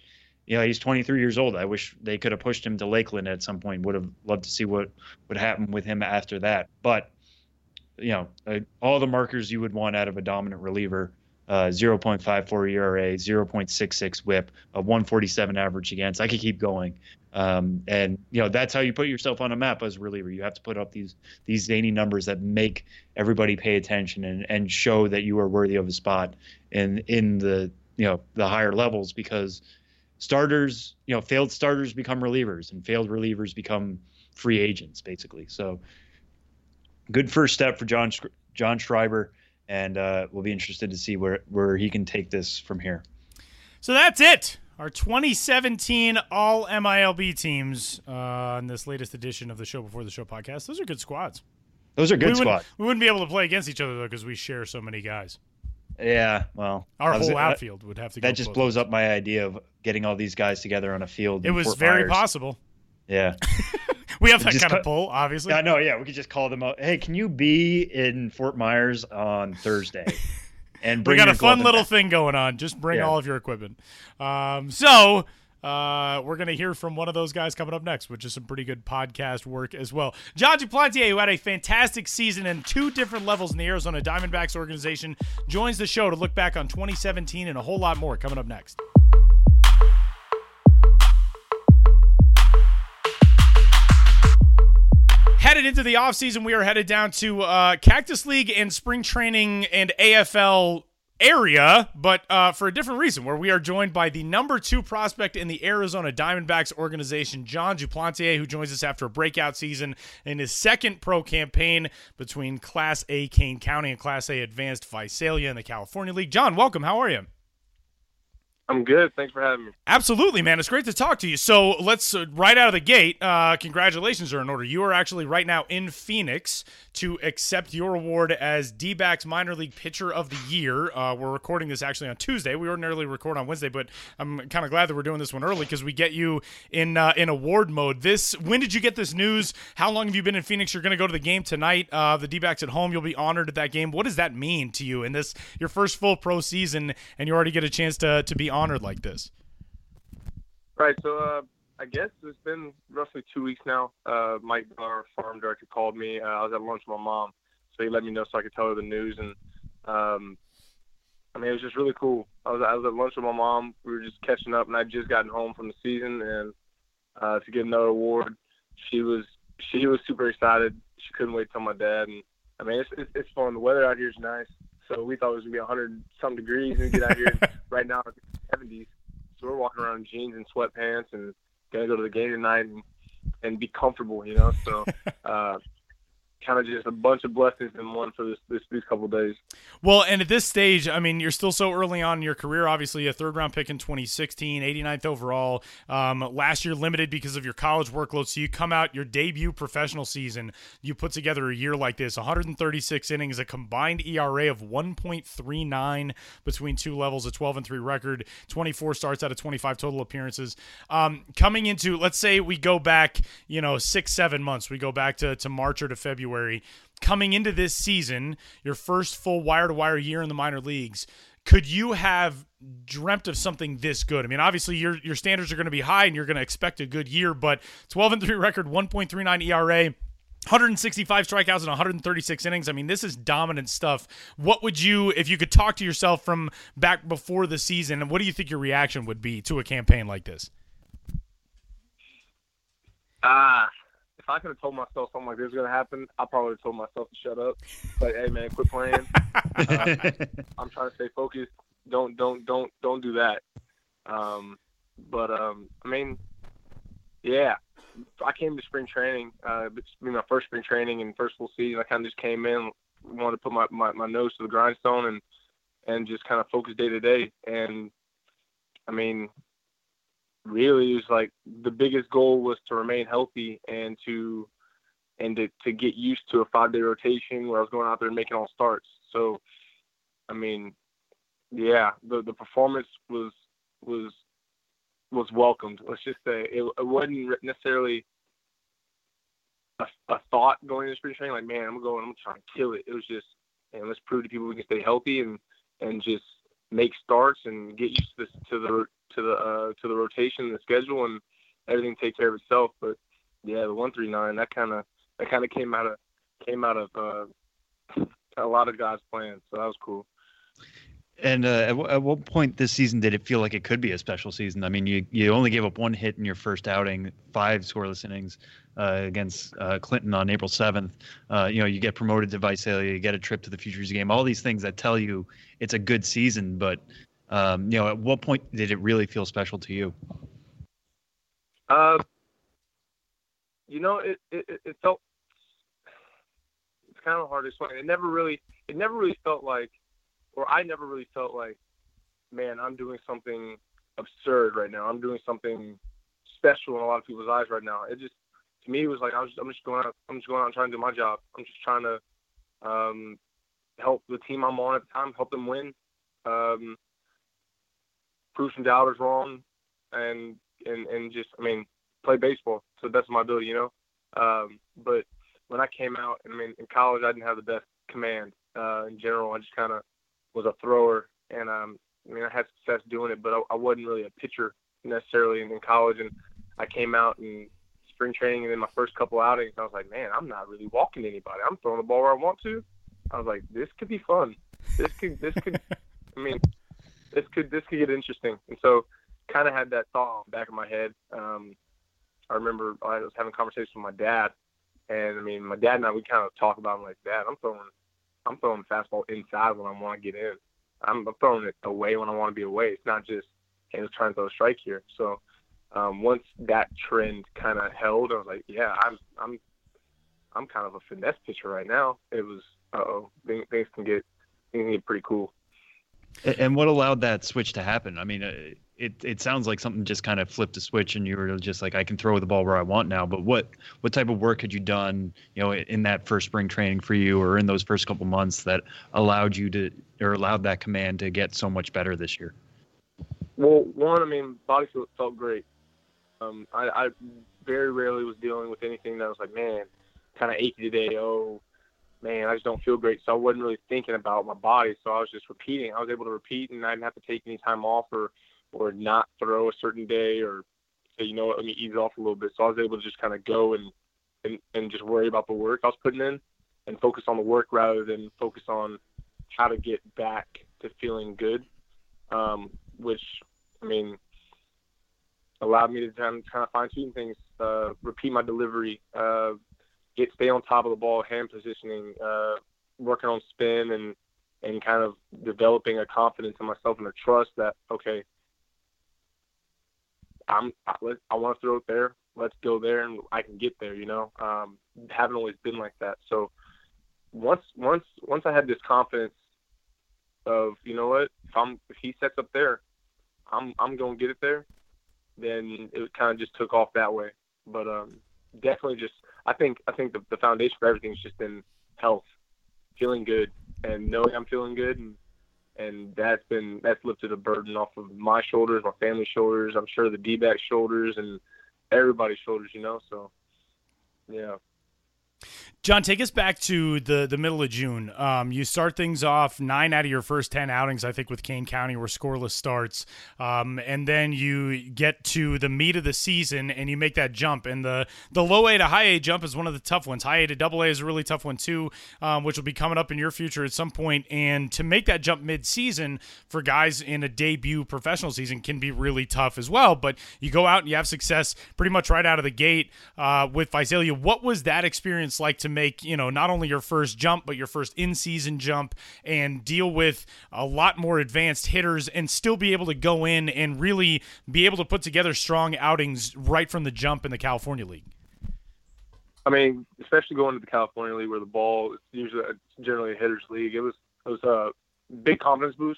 he's 23 years old. I wish they could have pushed him to Lakeland at some point. Would have loved to see what would happen with him after that. But, all the markers you would want out of a dominant reliever, 0.54 ERA, 0.66 whip, a 147 average against. I could keep going. And that's how you put yourself on a map as a reliever. You have to put up these zany numbers that make everybody pay attention and show that you are worthy of a spot in the higher levels, because starters, failed starters become relievers, and failed relievers become free agents, basically. So good first step for John Schreiber, and we'll be interested to see where he can take this from here. So that's it. Our 2017 all MILB teams in this latest edition of the Show Before the Show podcast. Those are good squads. Those are good squads. We wouldn't be able to play against each other, though, because we share so many guys. Yeah, well. Our whole outfield would have to go. That just blows up my idea of getting all these guys together on a field. It was very possible. Yeah. We have that kind of pull, obviously. Yeah, no, yeah. We could just call them out. Hey, can you be in Fort Myers on Thursday? And we got a fun little thing going on. Just bring all of your equipment. So we're going to hear from one of those guys coming up next, which is some pretty good podcast work as well. Jon Duplantier, who had a fantastic season in 2 different levels in the Arizona Diamondbacks organization, joins the show to look back on 2017 and a whole lot more coming up next. Headed into the offseason, we are headed down to Cactus League and spring training and AFL area, but for a different reason, where we are joined by the number 2 prospect in the Arizona Diamondbacks organization, Jon Duplantier, who joins us after a breakout season in his second pro campaign between Class A Kane County and Class A Advanced Visalia in the California League. Jon, welcome. How are you? I'm good. Thanks for having me. Absolutely, man. It's great to talk to you. So let's, right out of the gate, congratulations are in order. You are actually right now in Phoenix to accept your award as D-backs Minor League Pitcher of the Year. We're recording this actually on Tuesday. We ordinarily record on Wednesday, but I'm kind of glad that we're doing this one early because we get you in award mode. When did you get this news? How long have you been in Phoenix? You're going to go to the game tonight. The D-backs at home. You'll be honored at that game. What does that mean to you in this, your first full pro season, and you already get a chance to be honored like this? Right. So I guess it's been roughly 2 weeks now. Mike, our farm director, called me. I was at lunch with my mom, so he let me know so I could tell her the news. And it was just really cool. I was at lunch with my mom. We were just catching up, and I'd just gotten home from the season, and to get another award, she was super excited. She couldn't wait to tell my dad. And it's fun. The weather out here is nice. So we thought it was gonna be 100-some degrees, and we get out here right now it's 70s. So we're walking around in jeans and sweatpants and gonna go to the game tonight and be comfortable, So kind of just a bunch of blessings in one for these couple of days. Well, and at this stage, you're still so early on in your career. Obviously, a third-round pick in 2016, 89th overall. Last year limited because of your college workload. So you come out your debut professional season, you put together a year like this, 136 innings, a combined ERA of 1.39 between 2 levels, a 12-3 record, 24 starts out of 25 total appearances. Coming into, let's say we go back, 6-7 months. We go back to March or to February. Coming into this season, your first full wire-to-wire year in the minor leagues, could you have dreamt of something this good? Obviously your standards are going to be high and you're going to expect a good year, but 12-3 record, 1.39 ERA, 165 strikeouts and 136 innings. This is dominant stuff. What would you, if you could talk to yourself from back before the season, and what do you think your reaction would be to a campaign like this? If I could have told myself something like this was going to happen, I probably would have told myself to shut up. Like, hey man, quit playing. I'm trying to stay focused. Don't do that. Yeah. I came to spring training. It's been my first spring training and first full season. I kind of just came in, wanted to put my nose to the grindstone and just kind of focus day to day. And really, it was like the biggest goal was to remain healthy and to get used to a 5-day rotation where I was going out there and making all starts. So, the performance was welcomed. Let's just say it wasn't necessarily a thought going into spring training like, man, I'm trying to kill it. It was just, man, let's prove to people we can stay healthy and just make starts and get used to the rotation and the schedule, and everything take care of itself. But yeah, the 139 that kind of came out of a lot of guys' plans, so that was cool. And at what point this season did it feel like it could be a special season? I mean, you only gave up one hit in your first outing, 5 scoreless innings against Clinton on April 7th. You get promoted to Visalia, you get a trip to the Futures game, all these things that tell you it's a good season. But, at what point did it really feel special to you? It felt, it's kind of hard to explain. It never really felt like, or I never really felt like, man, I'm doing something absurd right now. I'm doing something special in a lot of people's eyes right now. It just, to me, it was like I'm just going out and trying to do my job. I'm just trying to help the team I'm on at the time, help them win, prove some doubters wrong, and just, play baseball to the best of my ability, But when I came out, in college, I didn't have the best command in general. I just kind of was a thrower, and I had success doing it, but I wasn't really a pitcher necessarily in college. And I came out in spring training, and in my first couple outings, I was like, man, I'm not really walking anybody. I'm throwing the ball where I want to. I was like, this could be fun. This could this could get interesting. And so, kind of had that thought in the back of my head. I remember I was having conversations with my dad, and my dad and I, we kind of talk about, I'm like, Dad, I'm throwing the fastball inside when I want to get in. I'm throwing it away when I want to be away. It's not just, hey, let's try and throw a strike here. So once that trend kind of held, I was like, yeah, I'm kind of a finesse pitcher right now. It was, things can get pretty cool. And what allowed that switch to happen? It sounds like something just kind of flipped a switch, and you were just like, I can throw the ball where I want now. But what type of work had you done, in that first spring training for you, or in those first couple months that allowed that command to get so much better this year? Well, one, body felt great. I very rarely was dealing with anything that was like, man, kind of achy today. Oh, man, I just don't feel great. So I wasn't really thinking about my body. So I was just repeating. I was able to repeat, and I didn't have to take any time off or not throw a certain day, or say, you know what, let me ease off a little bit. So I was able to just kind of go and just worry about the work I was putting in and focus on the work rather than focus on how to get back to feeling good, which, allowed me to kind of fine-tune things, repeat my delivery, stay on top of the ball, hand positioning, working on spin, and kind of developing a confidence in myself and a trust that, okay, I want to throw it there. Let's go there, and I can get there. Haven't always been like that. So once I had this confidence of, you know what, if he sets up there, I'm gonna get it there. Then it kind of just took off that way. But definitely just I think the foundation for everything has just been health, feeling good, and knowing I'm feeling good, and that's lifted a burden off of my shoulders, my family's shoulders, I'm sure the D-back shoulders, and everybody's shoulders, So, yeah. John, take us back to the middle of June. You start things off 9 out of your first 10 outings, I think, with Kane County were scoreless starts. And then you get to the meat of the season and you make that jump. And the low A to high A jump is one of the tough ones. High A to double A is a really tough one too, which will be coming up in your future at some point. And to make that jump mid-season for guys in a debut professional season can be really tough as well. But you go out and you have success pretty much right out of the gate with Visalia. What was that experience like to make, not only your first jump, but your first in-season jump and deal with a lot more advanced hitters and still be able to go in and really be able to put together strong outings right from the jump in the California League? Especially going to the California League where the ball is generally a hitter's league, it was a big confidence boost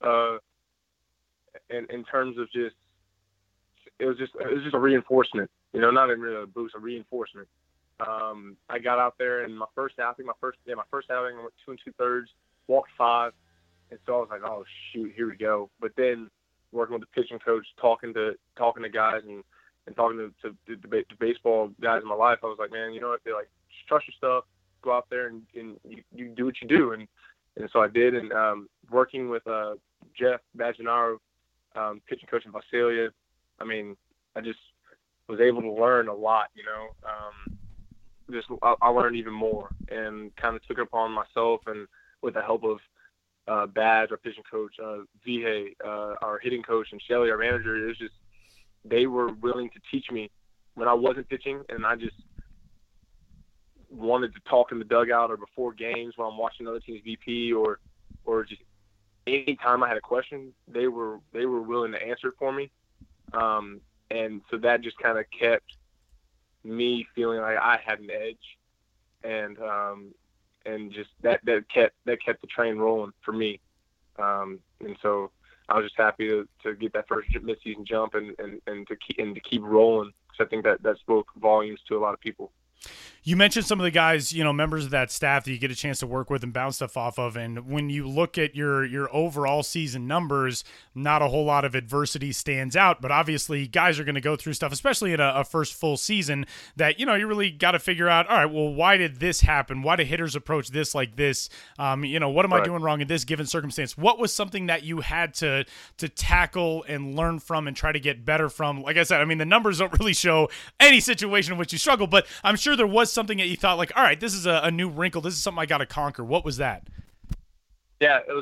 in terms of it was just a reinforcement, not even really a boost, a reinforcement. I got out there in my first outing, I went 2 2/3, walked 5. And so I was like, oh shoot, here we go. But then working with the pitching coach, talking to guys and talking to the baseball guys in my life, I was like, man, you know what? They're like, just trust your stuff, go out there and you do what you do. And so I did. And working with Jeff Baginaro, pitching coach in Visalia. I mean, I just was able to learn a lot, you know. I learned even more and kind of took it upon myself, and with the help of Badge, our pitching coach, Vihey, our hitting coach, and Shelly, our manager. It was just, they were willing to teach me when I wasn't pitching, and I just wanted to talk in the dugout or before games while I'm watching other teams VP, or just any time I had a question, they were willing to answer it for me. And so that just kind of kept me feeling like I had an edge, and just that kept the train rolling for me. And so I was just happy to get that first midseason jump and to keep rolling, because I think that spoke volumes to a lot of people. You mentioned some of the guys, you know, members of that staff that you get a chance to work with and bounce stuff off of. And when you look at your overall season numbers, not a whole lot of adversity stands out. But obviously, guys are going to go through stuff, especially in a first full season, that, you know, you really got to figure out, all right, well, why did this happen? Why do hitters approach this like this? You know, what am I doing wrong in this given circumstance? What was something that you had to tackle and learn from and try to get better from? Like I said, I mean, the numbers don't really show any situation in which you struggle, but I'm sure there was something that you thought, like, all right, this is a new wrinkle. This is something I got to conquer. What was that? Yeah, it was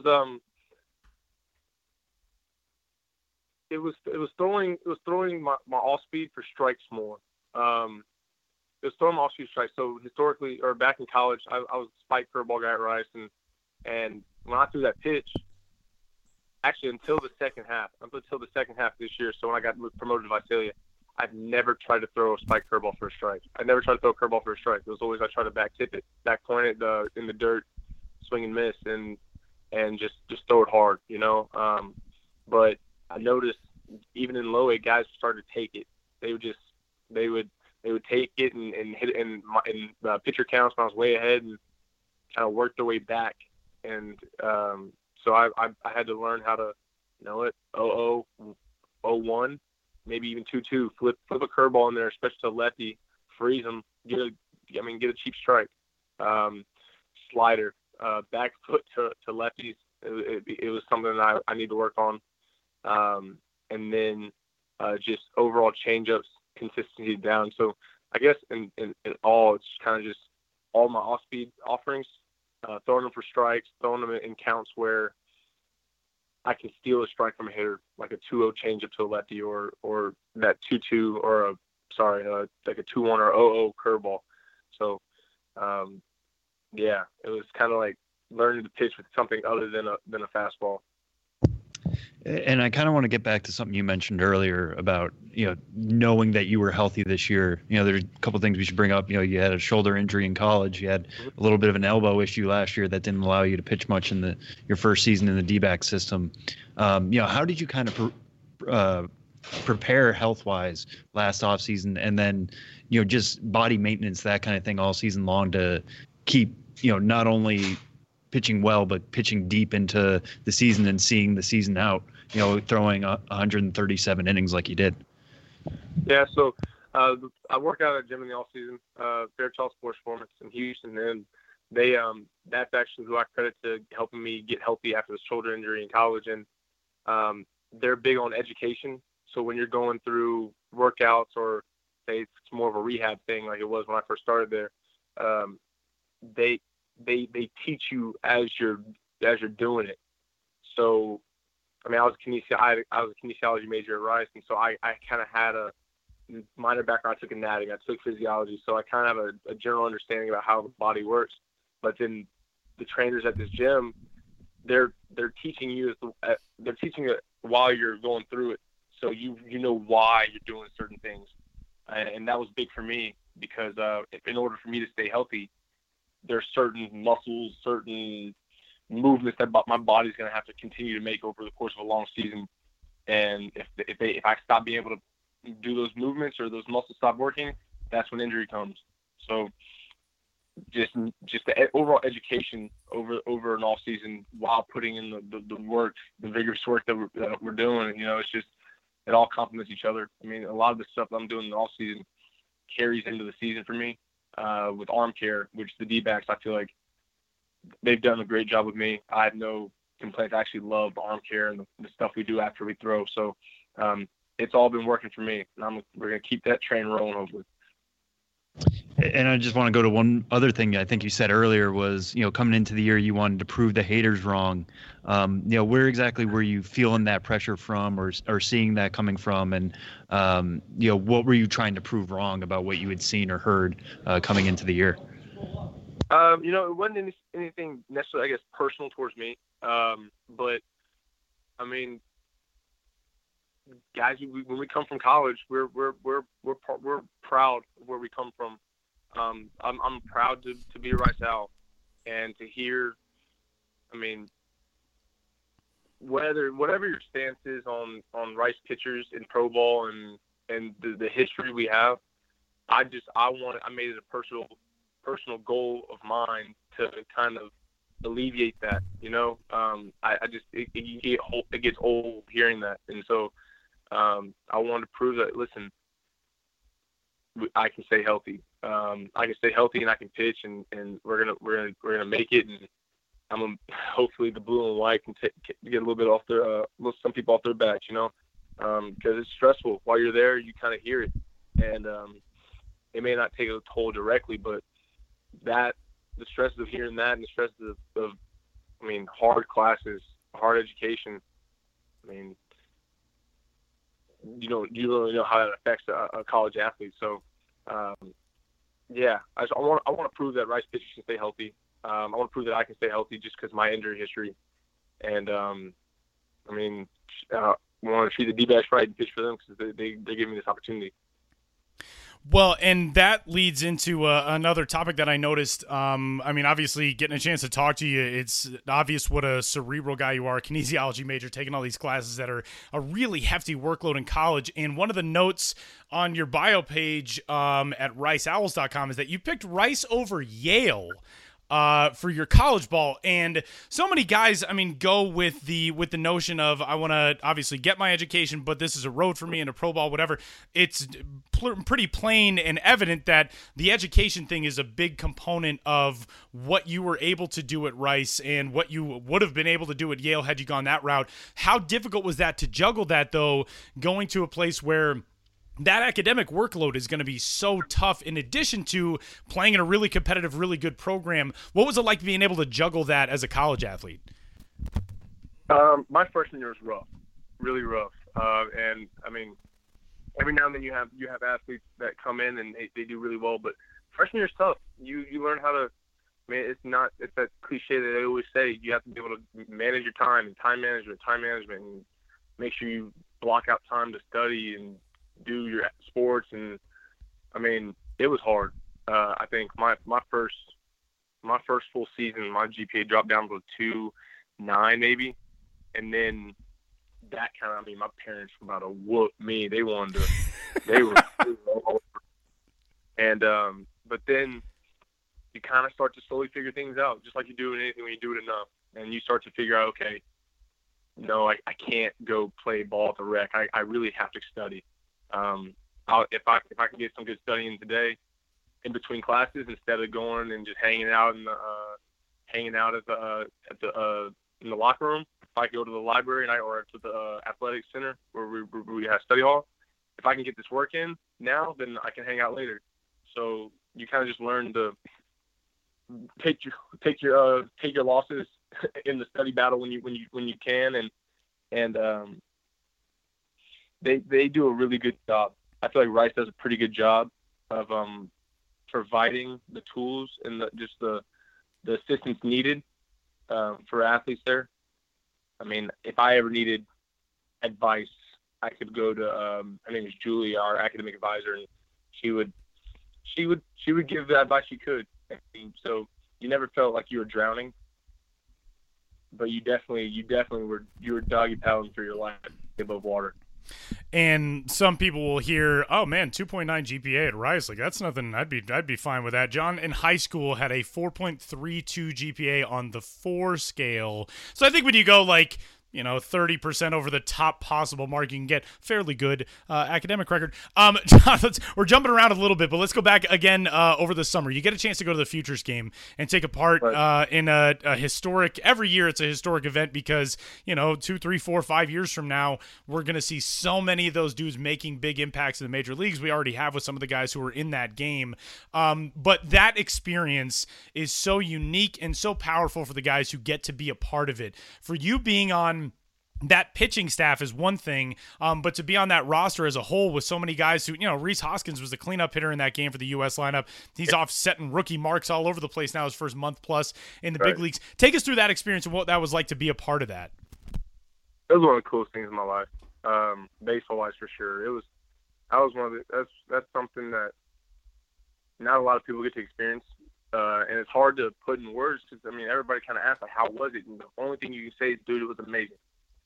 throwing my off speed for strikes more. It was throwing my off speed strikes. So historically, or back in college, I was a spike curveball guy at Rice, and when I threw that pitch, actually until the second half this year. So when I got promoted to Visalia, I've never tried to throw a spike curveball for a strike. I never tried to throw a curveball for a strike. It was always I tried to back tip it, back point it in the dirt, swing and miss, and just throw it hard, you know. But I noticed even in low A, guys started to take it. They would take it and hit it in pitcher counts when I was way ahead, and kind of work their way back. And so I had to learn how to, you know what, 0-0, 0-1. Maybe even 2-2, flip a curveball in there, especially to lefty, freeze him, get a cheap strike. Slider, back foot to lefties. It was something that I need to work on. And then just overall changeups, consistency down. So I guess in all, it's kind of just all my off-speed offerings, throwing them for strikes, throwing them in counts where I can steal a strike from a hitter, like a 2-0 changeup to a lefty, or that 2-2, or like a 2-1 or 0-0 curveball. So, yeah, it was kind of like learning to pitch with something other than a fastball. And I kind of want to get back to something you mentioned earlier about, you know, knowing that you were healthy this year. You know, there's a couple of things we should bring up. You know, you had a shoulder injury in college. You had a little bit of an elbow issue last year that didn't allow you to pitch much in your first season in the D-back system. You know, how did you kind of prepare health-wise last offseason, and then, you know, just body maintenance, that kind of thing all season long to keep, you know, not only pitching well, but pitching deep into the season and seeing the season out, you know, throwing 137 innings like you did? Yeah, so I work out at a gym in the off season, Fairchild Sports Performance in Houston, and they that's actually who I credit to helping me get healthy after the shoulder injury in college. And they're big on education. So when you're going through workouts, or say it's more of a rehab thing like it was when I first started there, they teach you as you're doing it. So I mean, I was a kinesiology major at Rice, and so I kind of had a minor background. I took anatomy, I took physiology, so I kind of have a general understanding about how the body works. But then the trainers at this gym, they're teaching you they're teaching it while you're going through it, so you know why you're doing certain things, and that was big for me, because in order for me to stay healthy, there's certain muscles, certain movements that my body's going to have to continue to make over the course of a long season. And if I stop being able to do those movements, or those muscles stop working, that's when injury comes. So just the overall education over an off season, while putting in the work, the vigorous work that we're doing, you know, it's just, it all complements each other. I mean, a lot of the stuff that I'm doing in the off season carries into the season for me, with arm care, which the D-backs, I feel like they've done a great job with me. I have no complaints. I actually love the arm care and the stuff we do after we throw. So it's all been working for me, and we're going to keep that train rolling, hopefully. And I just want to go to one other thing I think you said earlier was, coming into the year, you wanted to prove the haters wrong. Where exactly were you feeling that pressure from or seeing that coming from? And, what were you trying to prove wrong about what you had seen or heard coming into the year? It wasn't anything necessarily, I guess, personal towards me. But I mean, guys, when we come from college, we're proud of where we come from. I'm proud to be a Rice Owl, and to hear, I mean, whatever your stance is on Rice pitchers in pro ball and the history we have, I made it a personal goal of mine to kind of alleviate that. It gets old hearing that, and so I wanted to prove that, listen, I can stay healthy. I can stay healthy and I can pitch, and we're gonna make it. And hopefully the blue and white can get a little bit off some people off their backs, because it's stressful while you're there. You kind of hear it, and it may not take a toll directly, but the stresses of hearing that and the stresses of hard classes, hard education. I mean, you don't really know how that affects a college athlete. So, I want to prove that Rice pitchers can stay healthy. I want to prove that I can stay healthy just because of my injury history. And, I want to treat the D-backs right and pitch for them because they give me this opportunity. Well, and that leads into another topic that I noticed. Obviously, getting a chance to talk to you, it's obvious what a cerebral guy you are, a kinesiology major, taking all these classes that are a really hefty workload in college. And one of the notes on your bio page at riceowls.com is that you picked Rice over Yale for your college ball. And so many guys, go with the notion of, I want to obviously get my education, but this is a road for me in a pro ball, whatever. It's pretty plain and evident that the education thing is a big component of what you were able to do at Rice and what you would have been able to do at Yale had you gone that route. How difficult was that to juggle that, though, going to a place where that academic workload is going to be so tough in addition to playing in a really competitive, really good program? What was it like being able to juggle that as a college athlete? My freshman year was rough, really rough. Every now and then you have athletes that come in and they do really well, but freshman year's tough. You learn how to, it's that cliche that they always say, you have to be able to manage your time and time management, and make sure you block out time to study and do your sports. And it was hard. I think my first full season, my GPA dropped down to 2.9 maybe, and then that kind of, my parents were about to whoop me. They wanted to, they were all over. And but then you kind of start to slowly figure things out, just like you do in anything when you do it enough, and you start to figure out, okay, no, I can't go play ball at the rec. I really have to study. If I can get some good studying today in between classes instead of going and just hanging out in the locker room, if I go to the library or to the athletic center where we have study hall, if I can get this work in now, then I can hang out later. So you kind of just learn to take your losses in the study battle when you can, and they do a really good job. I feel like Rice does a pretty good job of providing the tools and the assistance needed for athletes there. If I ever needed advice, I could go to her name is Julie, our academic advisor, and she would give the advice she could. So you never felt like you were drowning, but you definitely were doggy paddling through your life above water. And some people will hear, oh man, 2.9 GPA at Rice, like that's nothing. I'd be fine with that. John in high school had a 4.32 GPA on the 4 scale. So I think when you go like 30% over the top possible mark you can get. Fairly good academic record. John, we're jumping around a little bit, but let's go back again over the summer. You get a chance to go to the Futures game and take a part in a historic, every year it's a historic event because, 2, 3, 4, 5 years from now, we're going to see so many of those dudes making big impacts in the major leagues. We already have with some of the guys who were in that game. But that experience is so unique and so powerful for the guys who get to be a part of it. For you being on that pitching staff is one thing, but to be on that roster as a whole with so many guys who, Rhys Hoskins was the cleanup hitter in that game for the U.S. lineup. He's off setting rookie marks all over the place now, his first month plus in the big leagues. Take us through that experience and what that was like to be a part of that. It was one of the coolest things in my life, baseball-wise for sure. That's something that not a lot of people get to experience, and it's hard to put in words because, everybody kind of asks, how was it? And the only thing you can say is, dude, it was amazing.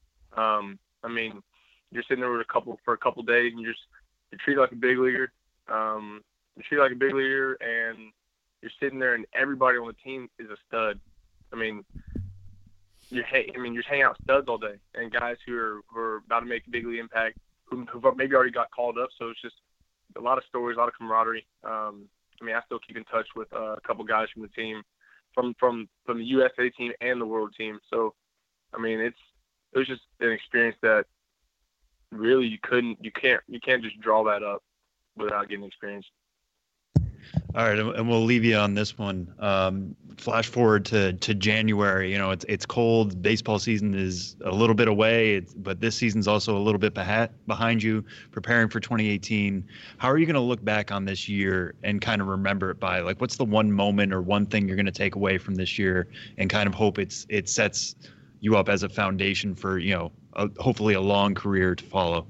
You're sitting there for a couple days, and you're treated like a big leaguer. You're treated like a big leaguer, and you're sitting there, and everybody on the team is a stud. You're hanging out with studs all day, and guys who are about to make a big league impact, who maybe already got called up. So it's just a lot of stories, a lot of camaraderie. I still keep in touch with a couple guys from the team, from the USA team and the world team. So, it was just an experience that really you can't just draw that up without getting experience. All right, and we'll leave you on this one. Flash forward to January. It's cold. Baseball season is a little bit away, but this season's also a little bit behind you, preparing for 2018. How are you going to look back on this year and kind of remember it by? What's the one moment or one thing you're going to take away from this year and kind of hope it sets you up as a foundation for, hopefully a long career to follow?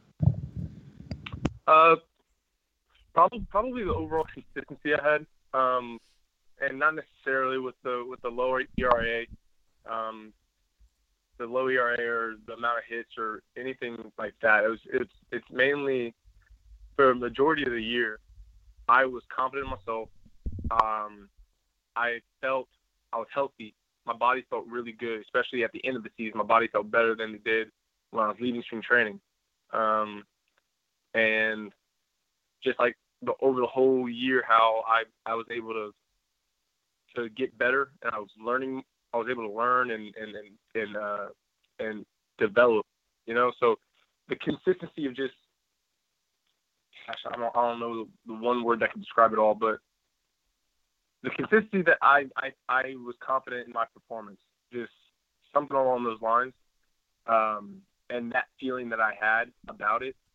Probably the overall consistency I had, and not necessarily with the lower ERA, the low ERA or the amount of hits or anything like that. It's mainly for the majority of the year, I was confident in myself. I felt I was healthy. My body felt really good, especially at the end of the season. My body felt better than it did when I was leaving spring training, and just like over the whole year, how I was able to get better, and I was able to learn and develop, so the consistency of just, I don't know the one word that can describe it all, but the consistency that I was confident in my performance, just something along those lines, and that feeling that I had about it,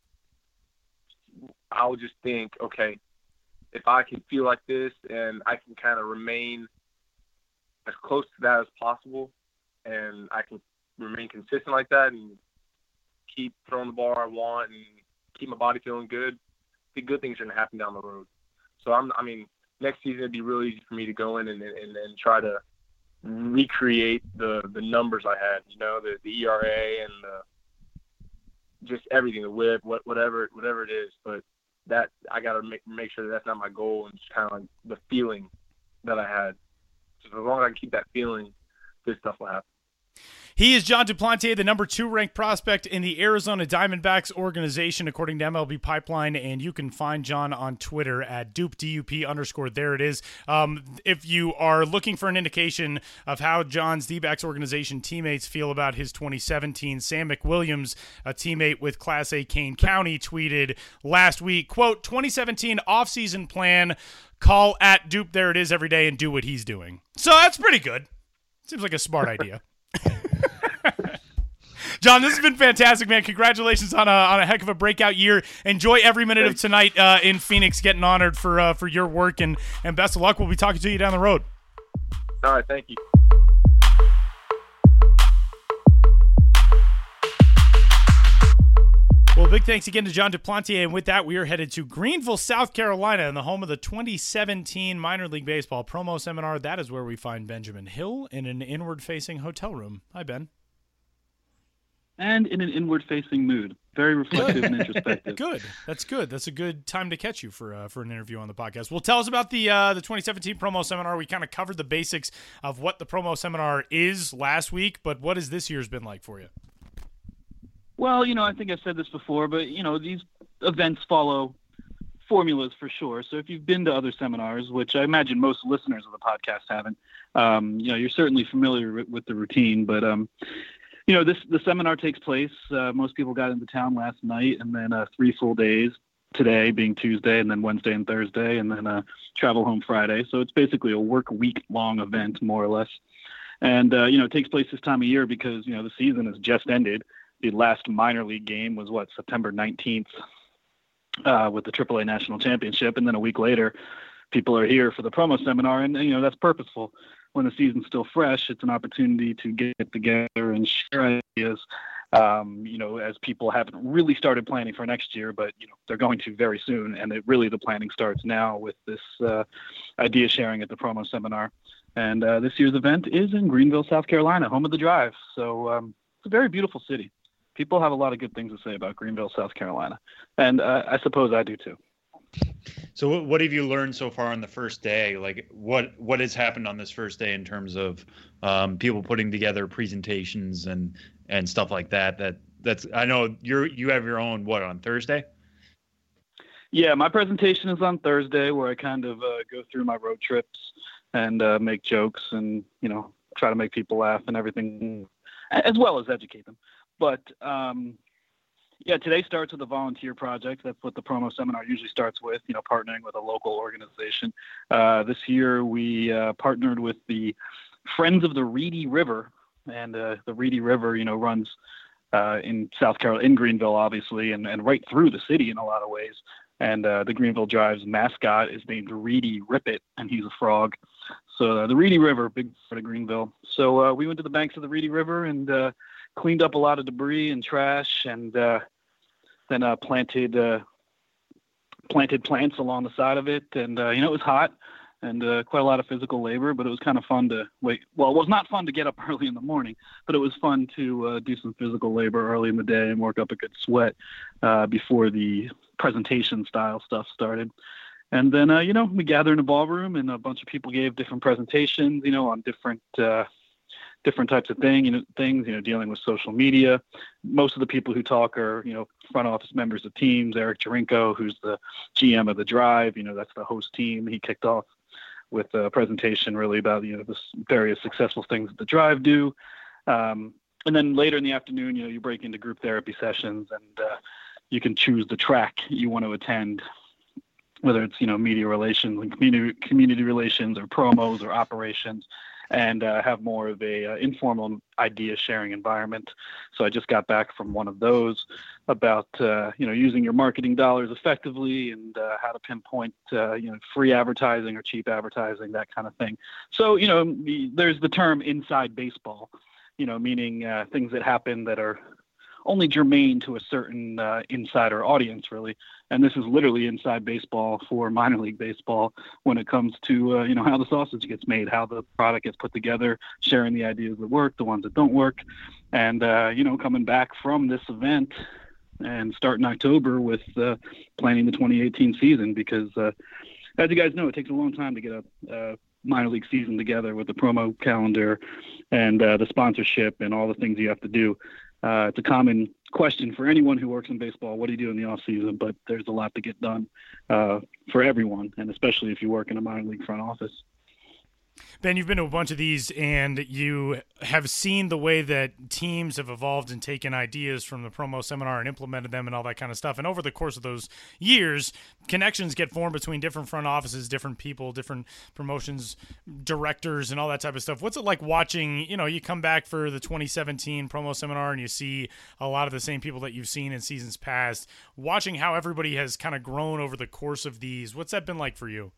I would just think, okay, if I can feel like this and I can kind of remain as close to that as possible, and I can remain consistent like that and keep throwing the ball where I want and keep my body feeling good, the good things are going to happen down the road. So next season it'd be really easy for me to go in and try to recreate the numbers I had, the ERA and just everything, the whip, whatever it is. But that I got to make sure that's not my goal, and just kind of like the feeling that I had. So as long as I can keep that feeling, this stuff will happen. He is Jon Duplantier, the number 2 ranked prospect in the Arizona Diamondbacks organization, according to MLB Pipeline, and you can find John on Twitter at DUP_. There it is. If you are looking for an indication of how John's D-backs organization teammates feel about his 2017, Sam McWilliams, a teammate with Class A Kane County, tweeted last week, quote, 2017 offseason plan, call at Dupe, there it is, every day and do what he's doing. So that's pretty good. Seems like a smart idea. John, this has been fantastic, man. Congratulations on a heck of a breakout year. Enjoy every minute of tonight in Phoenix, getting honored for your work, and best of luck. We'll be talking to you down the road. All right, thank you. Well, big thanks again to Jon Duplantier, and with that, we are headed to Greenville, South Carolina, in the home of the 2017 Minor League Baseball Promo Seminar. That is where we find Benjamin Hill in an inward-facing hotel room. Hi, Ben. And in an inward-facing mood. Very reflective and introspective. Good. That's good. That's a good time to catch you for an interview on the podcast. Well, tell us about the 2017 promo seminar. We kind of covered the basics of what the promo seminar is last week, but what has this year's been like for you? Well, I think I've said this before, but, these events follow formulas for sure. So if you've been to other seminars, which I imagine most listeners of the podcast haven't, you're certainly familiar with the routine. But, the seminar takes place. Most people got into town last night, and then 3 full days, today being Tuesday, and then Wednesday and Thursday, and then travel home Friday. So it's basically a work week long event, more or less. And, it takes place this time of year because, the season has just ended. The last minor league game was September 19th with the AAA National Championship. And then a week later, people are here for the promo seminar. And, that's purposeful. When the season's still fresh, it's an opportunity to get together and share ideas, as people haven't really started planning for next year, but, they're going to very soon. And the planning starts now with this idea sharing at the promo seminar. And this year's event is in Greenville, South Carolina, home of the Drive. So it's a very beautiful city. People have a lot of good things to say about Greenville, South Carolina. And I suppose I do too. So what have you learned so far on the first day? Like what has happened on this first day in terms of people putting together presentations and stuff like that? That's I know you have your own, on Thursday? Yeah, my presentation is on Thursday, where I kind of go through my road trips and make jokes and, try to make people laugh and everything, as well as educate them. But, today starts with a volunteer project. That's what the promo seminar usually starts with, partnering with a local organization. This year we partnered with the Friends of the Reedy River, and the Reedy River, runs in South Carolina, in Greenville, obviously, and right through the city in a lot of ways. And the Greenville Drive's mascot is named Reedy Rippet, and he's a frog. So the Reedy River, big part of Greenville. So we went to the banks of the Reedy River and cleaned up a lot of debris and trash, and then planted plants along the side of it. And it was hot and quite a lot of physical labor, but it was kind of fun to wait. Well, it was not fun to get up early in the morning, but it was fun to do some physical labor early in the day and work up a good sweat before the presentation style stuff started. And then, we gathered in a ballroom, and a bunch of people gave different presentations, on different types of things, dealing with social media. Most of the people who talk are, front office members of teams. Eric Jarinko, who's the GM of the Drive, that's the host team. He kicked off with a presentation really about, the various successful things that the Drive do. And then later in the afternoon, you break into group therapy sessions, and you can choose the track you want to attend, whether it's, media relations and community relations or promos or operations, and have more of a informal idea sharing environment. So I just got back from one of those about, using your marketing dollars effectively and how to pinpoint, free advertising or cheap advertising, that kind of thing. So, there's the term inside baseball, meaning things that happen that are only germane to a certain insider audience, really. And this is literally inside baseball for minor league baseball when it comes to, how the sausage gets made, how the product gets put together, sharing the ideas that work, the ones that don't work. And, coming back from this event and starting October with planning the 2018 season, because as you guys know, it takes a long time to get a minor league season together with the promo calendar and the sponsorship and all the things you have to do. It's a common question for anyone who works in baseball. What do you do in the off season? But there's a lot to get done for everyone, and especially if you work in a minor league front office. Ben, you've been to a bunch of these, and you have seen the way that teams have evolved and taken ideas from the promo seminar and implemented them and all that kind of stuff. And over the course of those years, connections get formed between different front offices, different people, different promotions, directors, and all that type of stuff. What's it like watching, you come back for the 2017 promo seminar and you see a lot of the same people that you've seen in seasons past, watching how everybody has kind of grown over the course of these. What's that been like for you?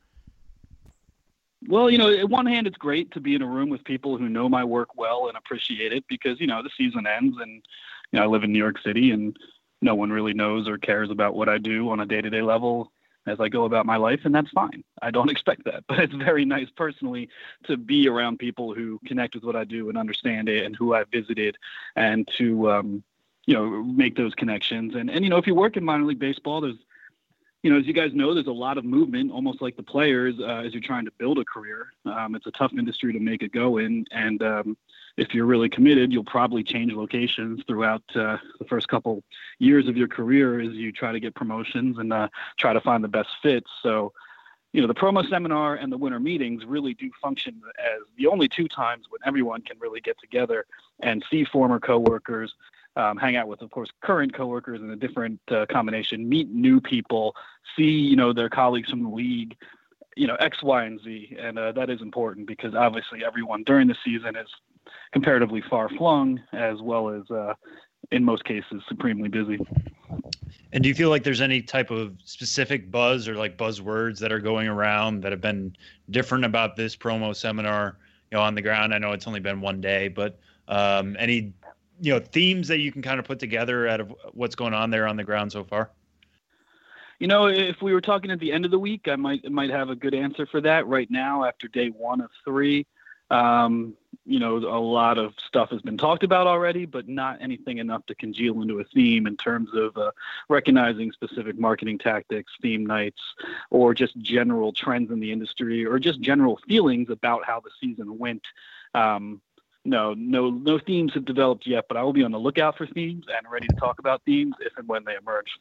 Well, on one hand, it's great to be in a room with people who know my work well and appreciate it because, the season ends and, I live in New York City and no one really knows or cares about what I do on a day-to-day level as I go about my life. And that's fine. I don't expect that. But it's very nice personally to be around people who connect with what I do and understand it and who I've visited and to, make those connections. And if you work in minor league baseball, there's, as you guys know, there's a lot of movement, almost like the players, as you're trying to build a career. It's a tough industry to make a go in. And if you're really committed, you'll probably change locations throughout the first couple years of your career as you try to get promotions and try to find the best fits. So, the promo seminar and the winter meetings really do function as the only two times when everyone can really get together and see former coworkers, hang out with, of course, current coworkers in a different combination, meet new people, see, their colleagues from the league, X, Y, and Z. And that is important because obviously everyone during the season is comparatively far flung, as well as in most cases supremely busy. And do you feel like there's any type of specific buzz or like buzzwords that are going around that have been different about this promo seminar, on the ground? I know it's only been one day, but any, themes that you can kind of put together out of what's going on there on the ground so far? If we were talking at the end of the week, I might have a good answer for that. Right now, after day 1 of 3, a lot of stuff has been talked about already, but not anything enough to congeal into a theme in terms of recognizing specific marketing tactics, theme nights, or just general trends in the industry, or just general feelings about how the season went. No themes have developed yet, but I will be on the lookout for themes and ready to talk about themes if and when they emerge.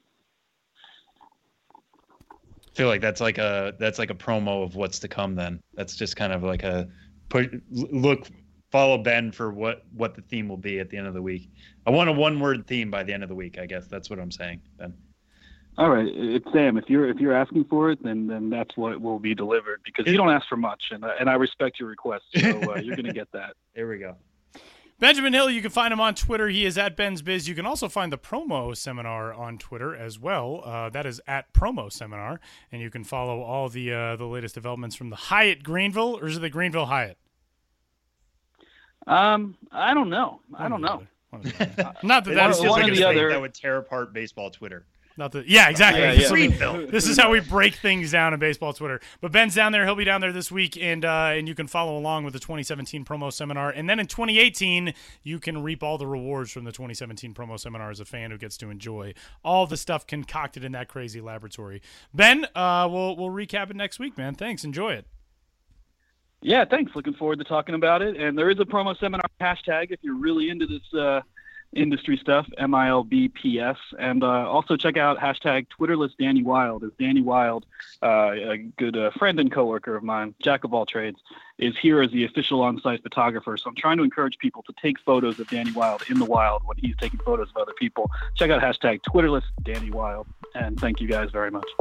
I feel like that's like a promo of what's to come. Then that's just kind of like follow Ben for what the theme will be at the end of the week. I want a 1-word theme by the end of the week. I guess that's what I'm saying, Ben. All right, it's Sam. If you're asking for it, then that's what will be delivered because you don't ask for much, and I respect your request. So you're going to get that. There we go. Benjamin Hill, you can find him on Twitter. He is at Ben's Biz. You can also find the Promo Seminar on Twitter as well. That is at Promo Seminar, and you can follow all the latest developments from the Hyatt Greenville, or is it the Greenville Hyatt? I don't know. Not that that's just one like or the other. That would tear apart baseball Twitter. Yeah, exactly. Yeah. Greenville. This is how we break things down in baseball Twitter. But Ben's down there. He'll be down there this week, and you can follow along with the 2017 Promo Seminar. And then in 2018, you can reap all the rewards from the 2017 Promo Seminar as a fan who gets to enjoy all the stuff concocted in that crazy laboratory. Ben, we'll recap it next week, man. Thanks. Enjoy it. Yeah, thanks. Looking forward to talking about it. And there is a promo seminar hashtag if you're really into this industry stuff, MILBPS. And also check out hashtag Twitterless Danny Wild. As Danny Wild, a good friend and coworker of mine, jack of all trades, is here as the official on-site photographer. So I'm trying to encourage people to take photos of Danny Wild in the wild when he's taking photos of other people. Check out hashtag Twitterless Danny Wild. And thank you guys very much.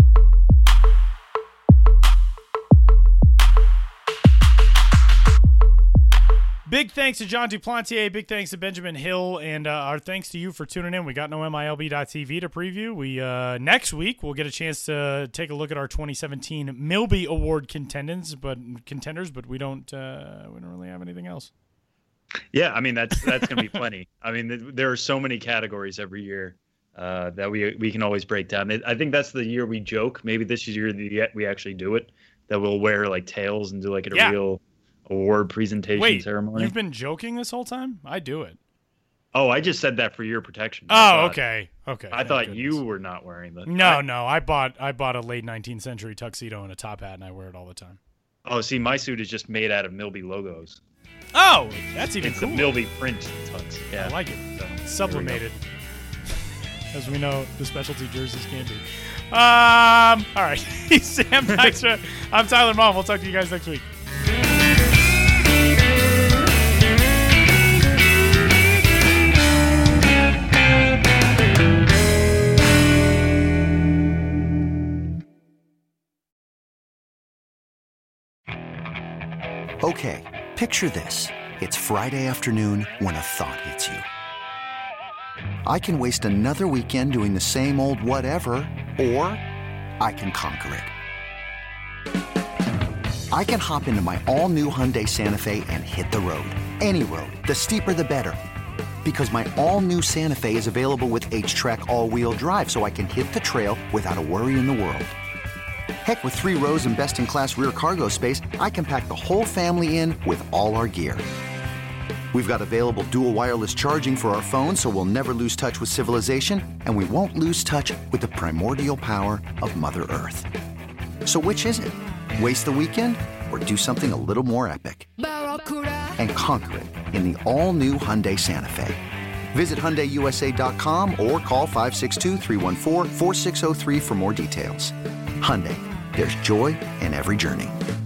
Big thanks to John Duplantier. Big thanks to Benjamin Hill, and our thanks to you for tuning in. We got no MILB.TV to preview. We next week we'll get a chance to take a look at our 2017 Milby Award contenders, but we don't really have anything else. Yeah, I mean that's going to be plenty. I mean there are so many categories every year that we can always break down. I think that's the year we joke. Maybe this year we actually do it. That we'll wear like tails and do like a real award presentation ceremony. You've been joking this whole time? I do it. Oh, I just said that for your protection. Okay. I thought you were not wearing that. No. I bought a late 19th century tuxedo and a top hat, and I wear it all the time. Oh, see, my suit is just made out of Milby logos. Oh, that's even it's cool. It's the Milby print tux. Yeah, I like it. Sublimated. As we know, the specialty jerseys can be. All right. He's Sam Dykstra. I'm Tyler Maun. We'll talk to you guys next week. Okay, picture this. It's Friday afternoon when a thought hits you. I can waste another weekend doing the same old whatever, or I can conquer it. I can hop into my all-new Hyundai Santa Fe and hit the road. Any road. The steeper, the better. Because my all-new Santa Fe is available with H-Track all-wheel drive, so I can hit the trail without a worry in the world. Heck, with 3 rows and best-in-class rear cargo space, I can pack the whole family in with all our gear. We've got available dual wireless charging for our phones, so we'll never lose touch with civilization, and we won't lose touch with the primordial power of Mother Earth. So which is it? Waste the weekend or do something a little more epic and conquer it in the all-new Hyundai Santa Fe? Visit HyundaiUSA.com or call 562-314-4603 for more details. Hyundai, there's joy in every journey.